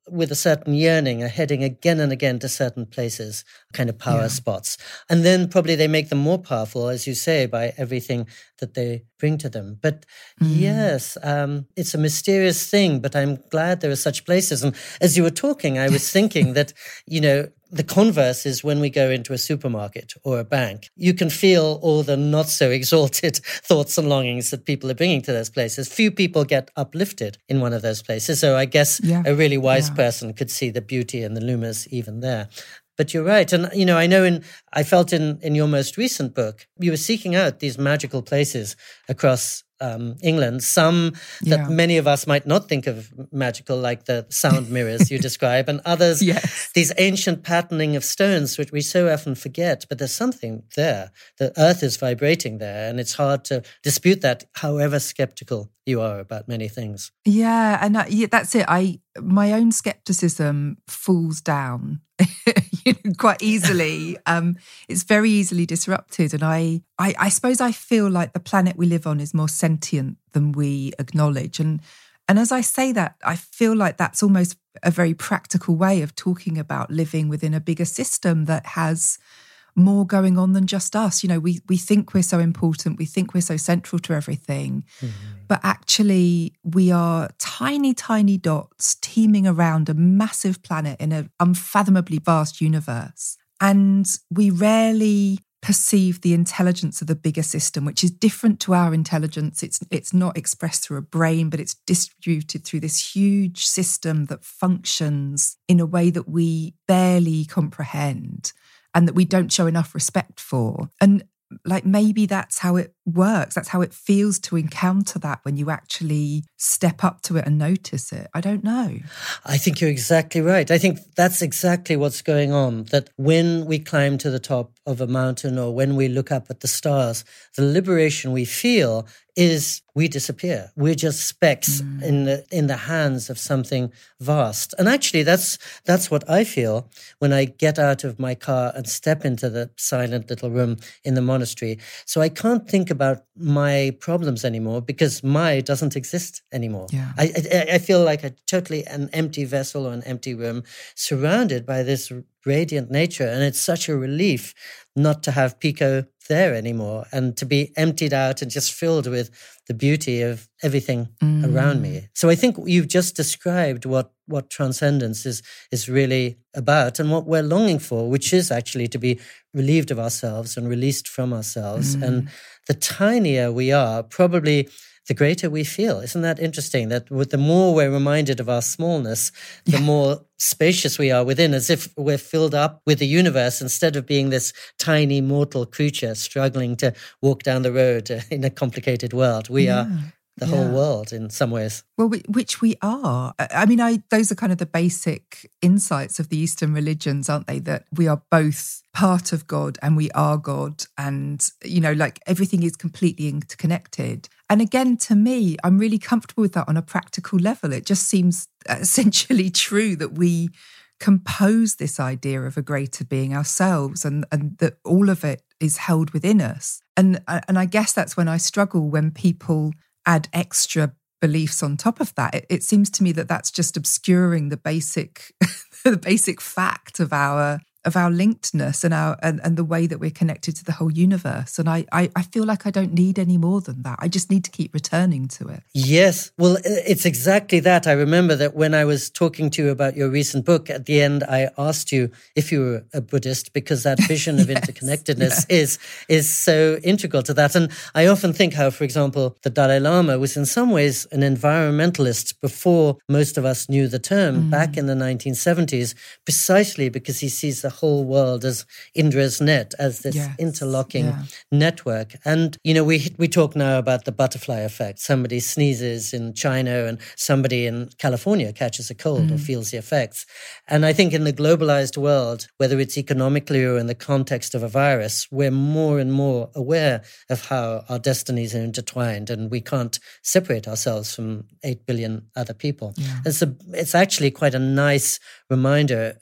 Speaker 7: with a certain yearning are heading again and again to certain places, kind of power yeah. spots. And then probably they make them more powerful, as you say, by everything that they bring to them. But mm. yes, um, it's a mysterious thing, but I'm glad there are such places. And as you were talking, I was thinking that, you know, the converse is when we go into a supermarket or a bank, you can feel all the not so exalted thoughts and longings that people are bringing to those places. Few people get uplifted in one of those places. So I guess yeah. a really wise yeah. person could see the beauty and the luminous even there. But you're right. And, you know, I know in, I felt in, in your most recent book, you were seeking out these magical places across um, England, some that yeah. many of us might not think of magical, like the sound mirrors you describe, and others, yes. these ancient patterning of stones, which we so often forget. But there's something there. The earth is vibrating there, and it's hard to dispute that, however skeptical you are about many things.
Speaker 1: Yeah, and I, yeah, that's it. I my own skepticism falls down you know, quite easily. Um, it's very easily disrupted, and I, I, I suppose I feel like the planet we live on is more sentient than we acknowledge. And and as I say that, I feel like that's almost a very practical way of talking about living within a bigger system that has more going on than just us. You know, we we think we're so important, we think we're so central to everything, mm-hmm. but actually we are tiny, tiny dots teeming around a massive planet in an unfathomably vast universe. And we rarely perceive the intelligence of the bigger system, which is different to our intelligence. It's it's not expressed through a brain, but it's distributed through this huge system that functions in a way that we barely comprehend and that we don't show enough respect for. And like maybe that's how it works. That's how it feels to encounter that when you actually step up to it and notice it. I don't know.
Speaker 7: I think you're exactly right. I think that's exactly what's going on, that when we climb to the top of a mountain or when we look up at the stars, the liberation we feel is we disappear. We're just specks mm. in the in the hands of something vast. And actually, that's that's what I feel when I get out of my car and step into the silent little room in the monastery. So I can't think about my problems anymore because my doesn't exist anymore. Yeah. I, I I feel like a totally an empty vessel or an empty room surrounded by this radiant nature. And it's such a relief not to have Pico there anymore and to be emptied out and just filled with the beauty of everything mm. around me. So I think you've just described what, what transcendence is, is really about and what we're longing for, which is actually to be relieved of ourselves and released from ourselves. Mm. And the tinier we are, probably the greater we feel. Isn't that interesting? That with the more we're reminded of our smallness, the yeah. more spacious we are within, as if we're filled up with the universe instead of being this tiny mortal creature struggling to walk down the road in a complicated world. We yeah. are the yeah. whole world in some ways.
Speaker 1: Well, which we are. I mean, I those are kind of the basic insights of the Eastern religions, aren't they? That we are both part of God and we are God. And, you know, like everything is completely interconnected. And again, to me, I'm really comfortable with that on a practical level. It just seems essentially true that we compose this idea of a greater being ourselves and, and that all of it is held within us. And, and I guess that's when I struggle when people add extra beliefs on top of that. It, it seems to me that that's just obscuring the basic, the basic fact of our of our linkedness and our and, and the way that we're connected to the whole universe. And I, I I feel like I don't need any more than that. I just need to keep returning to it.
Speaker 7: Yes. Well, it's exactly that. I remember that when I was talking to you about your recent book, at the end, I asked you if you were a Buddhist, because that vision of yes, interconnectedness yes. is is so integral to that. And I often think how, for example, the Dalai Lama was in some ways an environmentalist before most of us knew the term mm. back in the nineteen seventies, precisely because he sees the whole world as Indra's net, as this yes, interlocking yeah. network. And, you know, we we talk now about the butterfly effect. Somebody sneezes in China and somebody in California catches a cold mm. or feels the effects. And I think in the globalized world, whether it's economically or in the context of a virus, we're more and more aware of how our destinies are intertwined and we can't separate ourselves from eight billion other people. Yeah. It's, a, it's actually quite a nice reminder of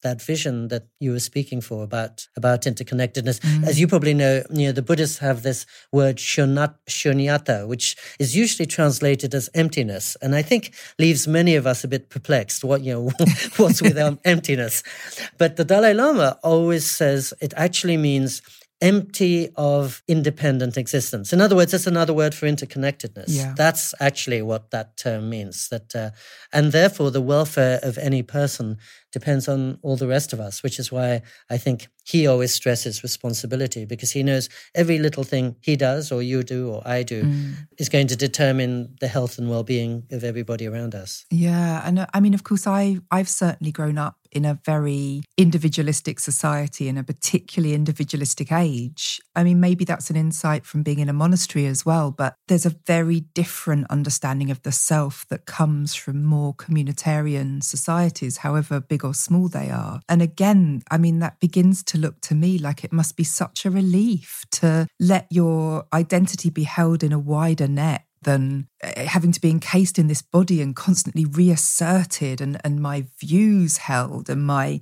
Speaker 7: that vision that you were speaking for about, about interconnectedness. Mm. As you probably know, you know, the Buddhists have this word shunat, shunyata, which is usually translated as emptiness. And I think leaves many of us a bit perplexed. What, you know, what's with emptiness? But the Dalai Lama always says it actually means empty of independent existence. In other words, that's another word for interconnectedness.
Speaker 1: Yeah.
Speaker 7: That's actually what that term means. That, uh, and therefore, the welfare of any person depends on all the rest of us, which is why I think he always stresses responsibility, because he knows every little thing he does or you do or I do mm. is going to determine the health and well-being of everybody around us.
Speaker 1: Yeah, and uh, I mean, of course, I, I've certainly grown up in a very individualistic society, in a particularly individualistic age. I mean, maybe that's an insight from being in a monastery as well, but there's a very different understanding of the self that comes from more communitarian societies, however big or small they are. And again, I mean, that begins to look to me like it must be such a relief to let your identity be held in a wider net than having to be encased in this body and constantly reasserted and, and my views held and my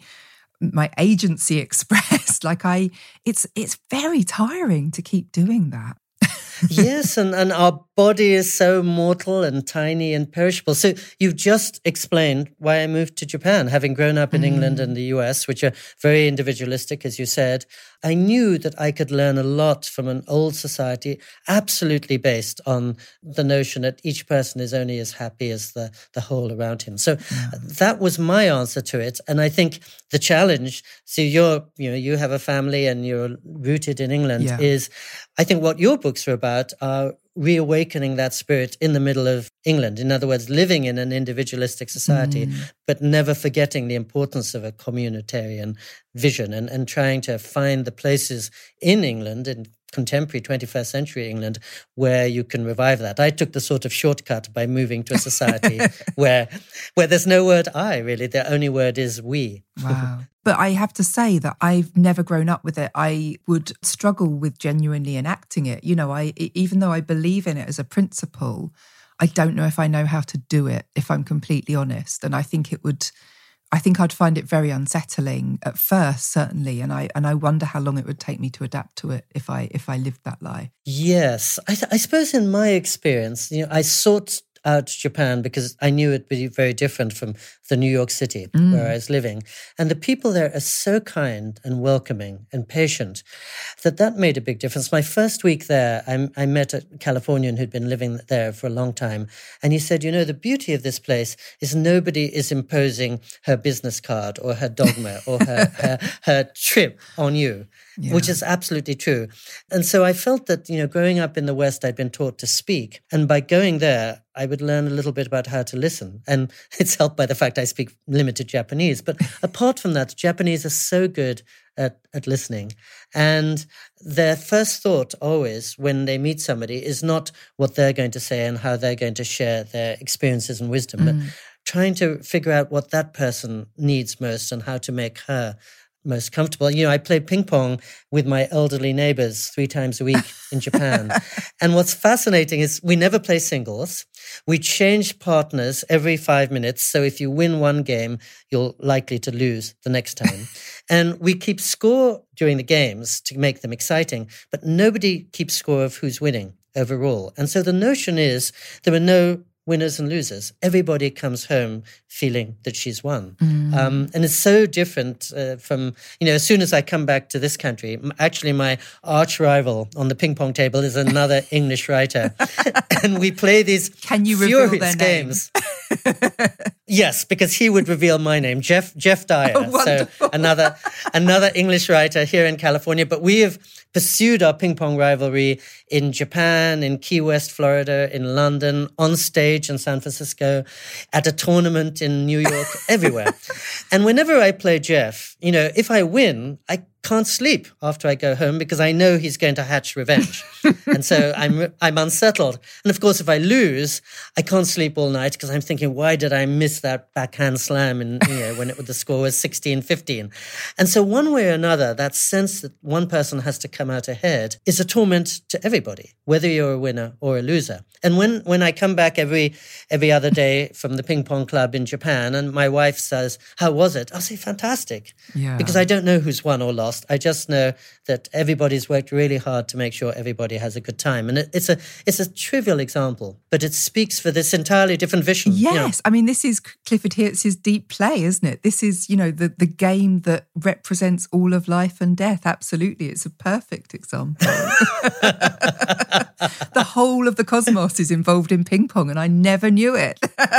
Speaker 1: my agency expressed. Like I, it's it's very tiring to keep doing that.
Speaker 7: Yes, and, and our body is so mortal and tiny and perishable. So you've just explained why I moved to Japan, having grown up in mm. England and the U S, which are very individualistic, as you said. I knew that I could learn a lot from an old society, absolutely based on the notion that each person is only as happy as the, the whole around him. So yeah. that was my answer to it. And I think the challenge, so you're, you know, you have a family and you're rooted in England, yeah. is I think what your books are about are reawakening that spirit in the middle of England. In other words, living in an individualistic society, mm. but never forgetting the importance of a communitarian vision and, and trying to find the places in England, in contemporary twenty-first century England, where you can revive that. I took the sort of shortcut by moving to a society where where there's no word I, really. The only word is we.
Speaker 1: Wow. But I have to say that I've never grown up with it. I would struggle with genuinely enacting it. You know, I even though I believe in it as a principle, I don't know if I know how to do it, if I'm completely honest. And I think it would... I think I'd find it very unsettling at first, certainly, and I and I wonder how long it would take me to adapt to it if I if I lived that life.
Speaker 7: Yes, I, th- I suppose in my experience, you know, I sought out Japan because I knew it would be very different from the New York City mm. where I was living, and the people there are so kind and welcoming and patient that that made a big difference. My first week there, I, I met a Californian who'd been living there for a long time, and he said, you know, the beauty of this place is nobody is imposing her business card or her dogma or her, her, her trip on you. Yeah. Which is absolutely true. And so I felt that, you know, growing up in the West, I'd been taught to speak. And by going there, I would learn a little bit about how to listen. And it's helped by the fact I speak limited Japanese. But apart from that, Japanese are so good at, at listening. And their first thought always when they meet somebody is not what they're going to say and how they're going to share their experiences and wisdom, mm. but trying to figure out what that person needs most and how to make her most comfortable. You know, I play ping pong with my elderly neighbors three times a week in Japan. And what's fascinating is we never play singles. We change partners every five minutes. So if you win one game, you're likely to lose the next time. And we keep score during the games to make them exciting, but nobody keeps score of who's winning overall. And so the notion is there are no winners and losers. Everybody comes home feeling that she's won. Mm. Um, and it's so different uh, from, you know, as soon as I come back to this country, actually my arch rival on the ping pong table is another English writer. And we play these
Speaker 1: Can you
Speaker 7: furious
Speaker 1: reveal their
Speaker 7: games. Yes, because he would reveal my name, Jeff Jeff Dyer.
Speaker 1: Oh,
Speaker 7: so another another English writer here in California. But we have pursued our ping pong rivalry in Japan, in Key West, Florida, in London, on stage in San Francisco, at a tournament in New York, everywhere. And whenever I play Jeff, you know, if I win, I can't sleep after I go home because I know he's going to hatch revenge. And so I'm I'm unsettled. And of course, if I lose, I can't sleep all night because I'm thinking, why did I miss that backhand slam in, you know, when it, the score was sixteen fifteen? And so one way or another, that sense that one person has to come out ahead is a torment to everybody, whether you're a winner or a loser. And when, when I come back every every other day from the ping pong club in Japan and my wife says, how was it? I'll say, fantastic.
Speaker 1: Yeah.
Speaker 7: Because I don't know who's won or lost. I just know that everybody's worked really hard to make sure everybody has a good time. And it, it's a it's a trivial example, but it speaks for this entirely different vision.
Speaker 1: Yes.
Speaker 7: You know?
Speaker 1: I mean, this is Clifford Hirtz's deep play, isn't it? This is, you know, the, the game that represents all of life and death. Absolutely. It's a perfect example. The whole of the cosmos is involved in ping pong and I never knew it.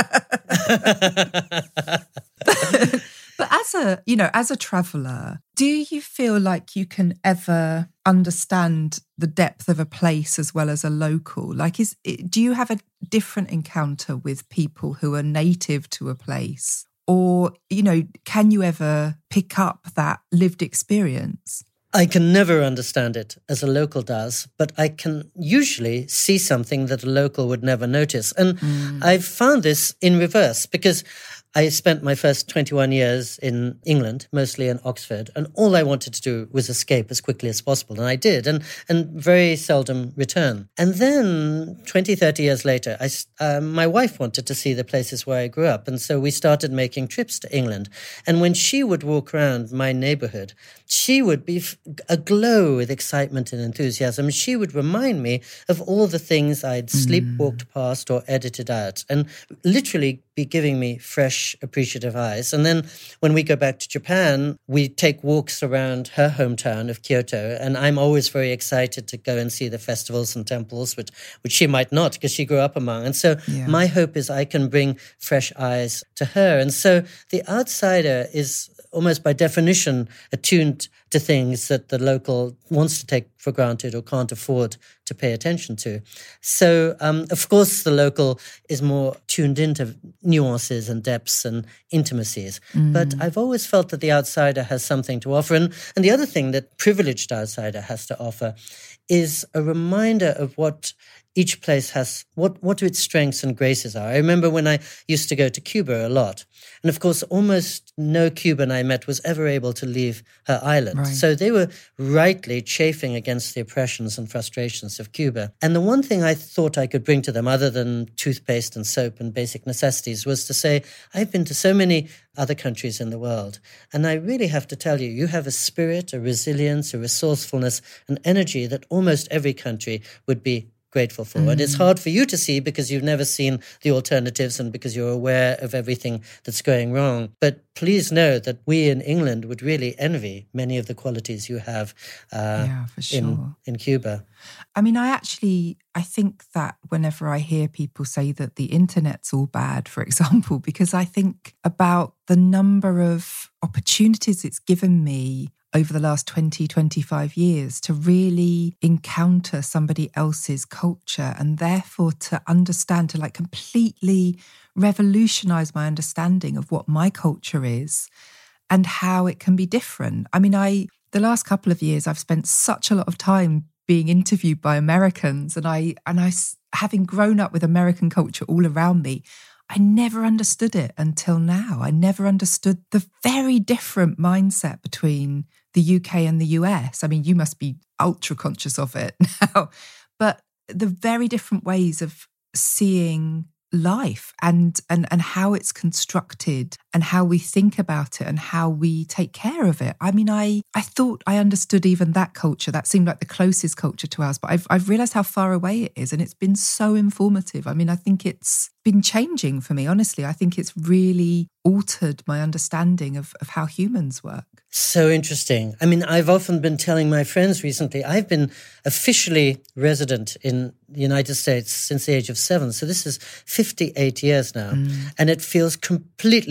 Speaker 1: But as a, you know, as a traveller, do you feel like you can ever understand the depth of a place as well as a local? Like, is do you have a different encounter with people who are native to a place? Or, you know, can you ever pick up that lived experience?
Speaker 7: I can never understand it as a local does, but I can usually see something that a local would never notice. And mm. I've found this in reverse because I spent my first twenty-one years in England, mostly in Oxford, and all I wanted to do was escape as quickly as possible. And I did, and, and very seldom return. And then twenty, thirty years later, I, uh, my wife wanted to see the places where I grew up. And so we started making trips to England. And when she would walk around my neighborhood, she would be aglow with excitement and enthusiasm. She would remind me of all the things I'd mm. sleepwalked past or edited out, and literally be giving me fresh, appreciative eyes. And then when we go back to Japan, we take walks around her hometown of Kyoto, and I'm always very excited to go and see the festivals and temples, which, which she might not because she grew up among. And so yeah. my hope is I can bring fresh eyes to her. And so the outsider is almost by definition attuned to things that the local wants to take for granted or can't afford to pay attention to. So, um, of course, the local is more tuned into nuances and depths and intimacies. Mm. But I've always felt that the outsider has something to offer. And, and the other thing that privileged outsider has to offer is a reminder of what each place has, what, what its strengths and graces are. I remember when I used to go to Cuba a lot. And of course, almost no Cuban I met was ever able to leave her island. Right. So they were rightly chafing against the oppressions and frustrations of Cuba. And the one thing I thought I could bring to them, other than toothpaste and soap and basic necessities, was to say, I've been to so many other countries in the world. And I really have to tell you, you have a spirit, a resilience, a resourcefulness, an energy that almost every country would be grateful for. Mm. And it's hard for you to see because you've never seen the alternatives and because you're aware of everything that's going wrong. But please know that we in England would really envy many of the qualities you have uh,
Speaker 1: yeah, for sure.
Speaker 7: in, in Cuba.
Speaker 1: I mean, I actually, I think that whenever I hear people say that the internet's all bad, for example, because I think about the number of opportunities it's given me over the last twenty, twenty-five years to really encounter somebody else's culture and therefore to understand, to like completely revolutionize my understanding of what my culture is and how it can be different. I mean, I the last couple of years, I've spent such a lot of time being interviewed by Americans, and I and I, having grown up with American culture all around me, I never understood it until now. I never understood the very different mindset between the U K and the U S. I mean, you must be ultra conscious of it now, but the very different ways of seeing life and, and, and how it's constructed and how we think about it and how we take care of it. I mean, I, I thought I understood even that culture. That seemed like the closest culture to ours, but I've, I've realised how far away it is, and it's been so informative. I mean, I think it's been changing for me, honestly. I think it's really altered my understanding of, of how humans work.
Speaker 7: So interesting. I mean, I've often been telling my friends recently, I've been officially resident in the United States since the age of seven. So this is fifty-eight years now. Mm. And it feels completely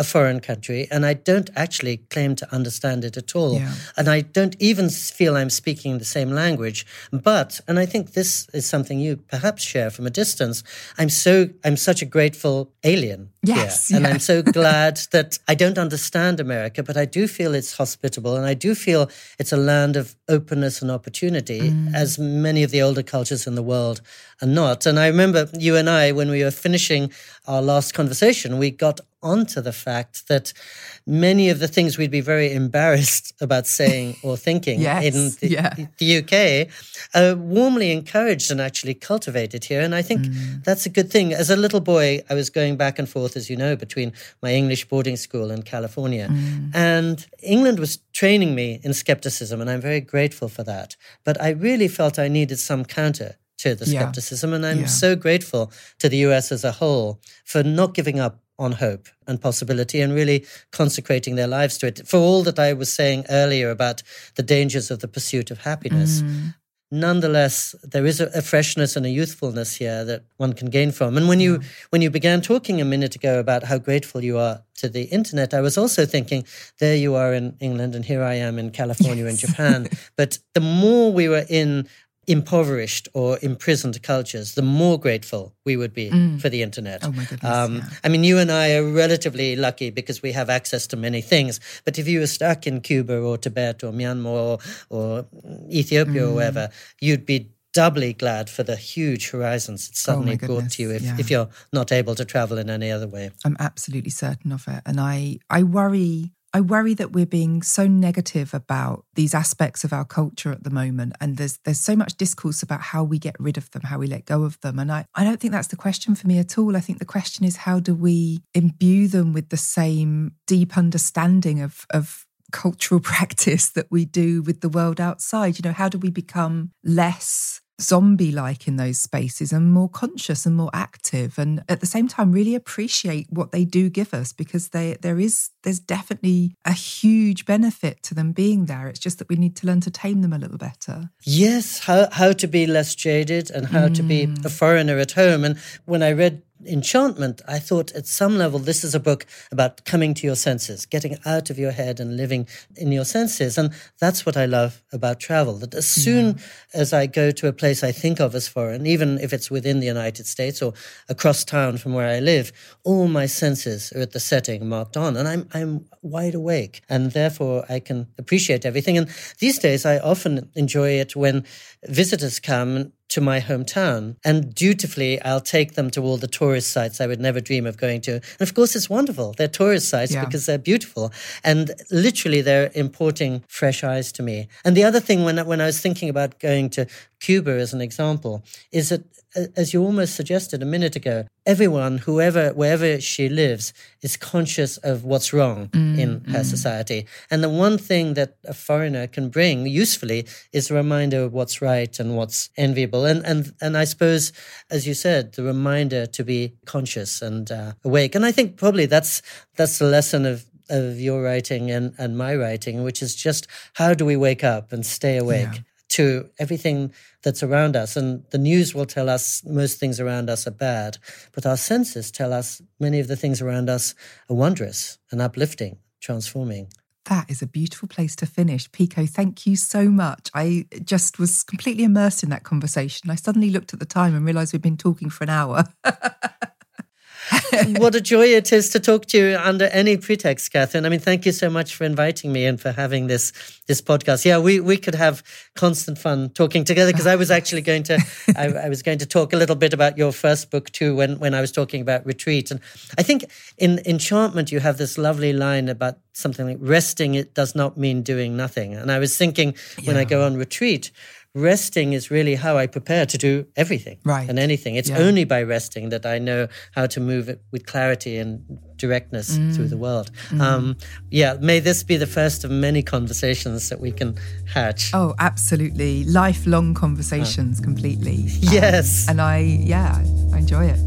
Speaker 7: a foreign country, and I don't actually claim to understand it at all.
Speaker 1: Yeah.
Speaker 7: And I don't even feel I'm speaking the same language. But, and I think this is something you perhaps share from a distance, I'm so I'm such a grateful alien
Speaker 1: Yes,
Speaker 7: here. And
Speaker 1: yeah.
Speaker 7: I'm so glad that I don't understand America, but I do feel it's hospitable, and I do feel it's a land of openness and opportunity, mm. as many of the older cultures in the world are not. And I remember you and I, when we were finishing our last conversation, we got onto the fact that many of the things we'd be very embarrassed about saying or thinking
Speaker 1: yes,
Speaker 7: in the,
Speaker 1: yeah.
Speaker 7: the U K are warmly encouraged and actually cultivated here. And I think mm. that's a good thing. As a little boy, I was going back and forth, as you know, between my English boarding school and California. Mm. And England was training me in skepticism, and I'm very grateful for that. But I really felt I needed some counter to the skepticism. Yeah. And I'm yeah. so grateful to the U S as a whole for not giving up on hope and possibility and really consecrating their lives to it. For all that I was saying earlier about the dangers of the pursuit of happiness, mm. nonetheless, there is a, a freshness and a youthfulness here that one can gain from. And when you yeah. when you began talking a minute ago about how grateful you are to the internet, I was also thinking, there you are in England and here I am in California yes. and Japan. But the more we were in impoverished or imprisoned cultures, the more grateful we would be mm. for the internet.
Speaker 1: Oh my goodness,
Speaker 7: um,
Speaker 1: yeah.
Speaker 7: I mean, you and I are relatively lucky because we have access to many things. But if you were stuck in Cuba or Tibet or Myanmar or, or Ethiopia mm. or wherever, you'd be doubly glad for the huge horizons it's suddenly
Speaker 1: oh
Speaker 7: brought to you if,
Speaker 1: yeah.
Speaker 7: if you're not able to travel in any other way.
Speaker 1: I'm absolutely certain of it. And I, I worry... I worry that we're being so negative about these aspects of our culture at the moment, and there's there's so much discourse about how we get rid of them, how we let go of them. And I, I don't think that's the question for me at all. I think the question is, how do we imbue them with the same deep understanding of, of cultural practice that we do with the world outside? You know, how do we become less zombie-like in those spaces and more conscious and more active, and at the same time really appreciate what they do give us, because they there is there's definitely a huge benefit to them being there. It's just that we need to learn to tame them a little better.
Speaker 7: Yes, how how to be less jaded and how mm. to be a foreigner at home. And when I read Enchantment, I thought at some level this is a book about coming to your senses, getting out of your head and living in your senses. And that's what I love about travel, that as soon yeah. as I go to a place I think of as foreign, even if it's within the United States or across town from where I live, all my senses are at the setting marked on, and I'm I'm wide awake, and therefore I can appreciate everything. And these days I often enjoy it when visitors come to my hometown, and dutifully I'll take them to all the tourist sites I would never dream of going to. And of course it's wonderful. They're tourist sites yeah. because they're beautiful, and literally they're importing fresh eyes to me. And the other thing, when, when I was thinking about going to Cuba as an example, is that, as you almost suggested a minute ago, everyone, whoever, wherever she lives, is conscious of what's wrong mm, in her mm. society. And the one thing that a foreigner can bring usefully is a reminder of what's right and what's enviable. And and and I suppose, as you said, the reminder to be conscious and uh, awake. And I think probably that's that's the lesson of of your writing and, and my writing, which is just how do we wake up and stay awake yeah. to everything that's around us. And the news will tell us most things around us are bad, but our senses tell us many of the things around us are wondrous and uplifting, transforming.
Speaker 1: That is a beautiful place to finish. Pico, thank you so much. I just was completely immersed in that conversation. I suddenly looked at the time and realised we'd been talking for an hour.
Speaker 7: What a joy it is to talk to you under any pretext, Catherine. I mean, thank you so much for inviting me and for having this this podcast. Yeah, we, we could have constant fun talking together, because I was actually going to I, I was going to talk a little bit about your first book too when, when I was talking about retreat. And I think in Enchantment you have this lovely line about something like resting, it does not mean doing nothing. And I was thinking when yeah. I go on retreat, resting is really how I prepare to do everything
Speaker 1: right.
Speaker 7: and anything. It's
Speaker 1: yeah.
Speaker 7: only by resting that I know how to move it with clarity and directness mm. through the world. Mm. Um, yeah, may this be the first of many conversations that we can hatch.
Speaker 1: Oh, absolutely. Lifelong conversations, oh. completely.
Speaker 7: Yes.
Speaker 1: Um, and I, yeah, I enjoy it.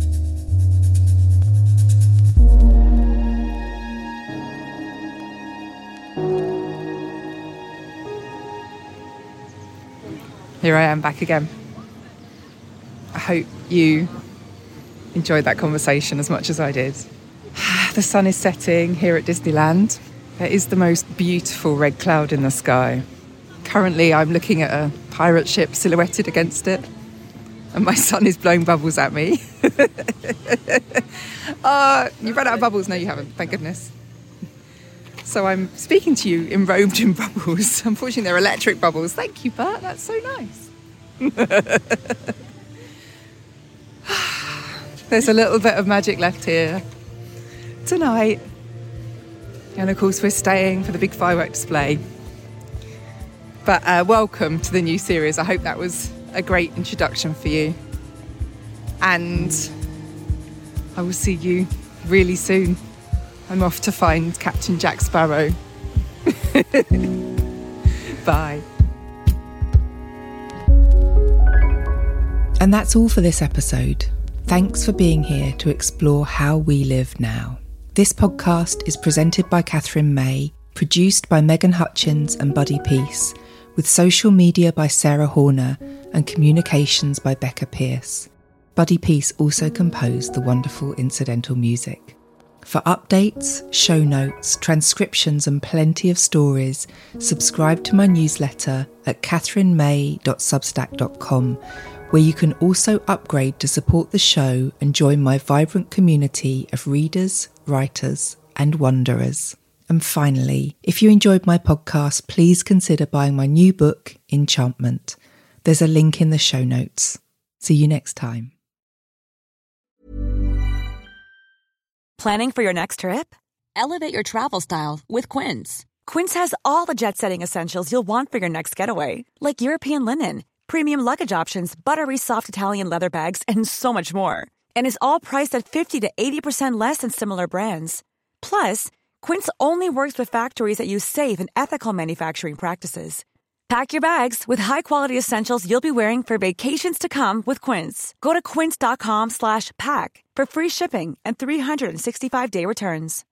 Speaker 1: Here I am back again. I hope you enjoyed that conversation as much as I did. The sun is setting here at Disneyland. There is the most beautiful red cloud in the sky. Currently, I'm looking at a pirate ship silhouetted against it, and my son is blowing bubbles at me. uh, you ran out of bubbles? No, you haven't, thank goodness. So I'm speaking to you enrobed in bubbles. Unfortunately, they're electric bubbles. Thank you, Bert, that's so nice. There's a little bit of magic left here tonight. And of course, we're staying for the big firework display. But uh, welcome to the new series. I hope that was a great introduction for you. And I will see you really soon. I'm off to find Captain Jack Sparrow. Bye.
Speaker 10: And that's all for this episode. Thanks for being here to explore how we live now. This podcast is presented by Catherine May, produced by Megan Hutchins and Buddy Peace, with social media by Sarah Horner and communications by Becca Pierce. Buddy Peace also composed the wonderful incidental music. For updates, show notes, transcriptions and plenty of stories, subscribe to my newsletter at catherine may dot substack dot com, where you can also upgrade to support the show and join my vibrant community of readers, writers and wanderers. And finally, if you enjoyed my podcast, please consider buying my new book, Enchantment. There's a link in the show notes. See you next time.
Speaker 11: Planning for your next trip? Elevate your travel style with Quince. Quince has all the jet-setting essentials you'll want for your next getaway, like European linen, premium luggage options, buttery soft Italian leather bags, and so much more. And is all priced at fifty to eighty percent less than similar brands. Plus, Quince only works with factories that use safe and ethical manufacturing practices. Pack your bags with high-quality essentials you'll be wearing for vacations to come with Quince. Go to quince.com slash pack for free shipping and three sixty-five day returns.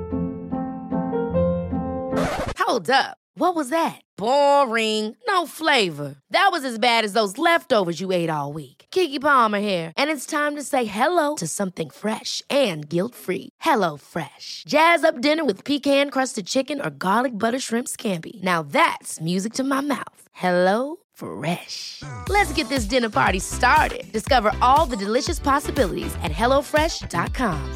Speaker 8: Hold up. What was that? Boring. No flavor. That was as bad as those leftovers you ate all week. Keke Palmer here, and it's time to say hello to something fresh and guilt-free. Hello Fresh. Jazz up dinner with pecan-crusted chicken or garlic butter shrimp scampi. Now that's music to my mouth. Hello Fresh. Let's get this dinner party started. Discover all the delicious possibilities at hello fresh dot com.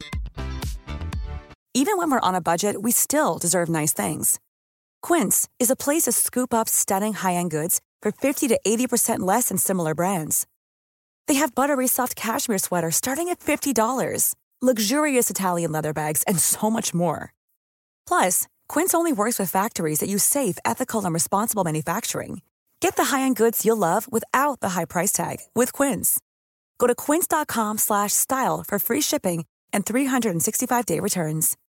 Speaker 11: Even when we're on a budget, we still deserve nice things. Quince is a place to scoop up stunning high-end goods for fifty to eighty percent less than similar brands. They have buttery soft cashmere sweaters starting at fifty dollars, luxurious Italian leather bags, and so much more. Plus, Quince only works with factories that use safe, ethical, and responsible manufacturing. Get the high-end goods you'll love without the high price tag with Quince. Go to quince.com slash style for free shipping and three sixty-five day returns.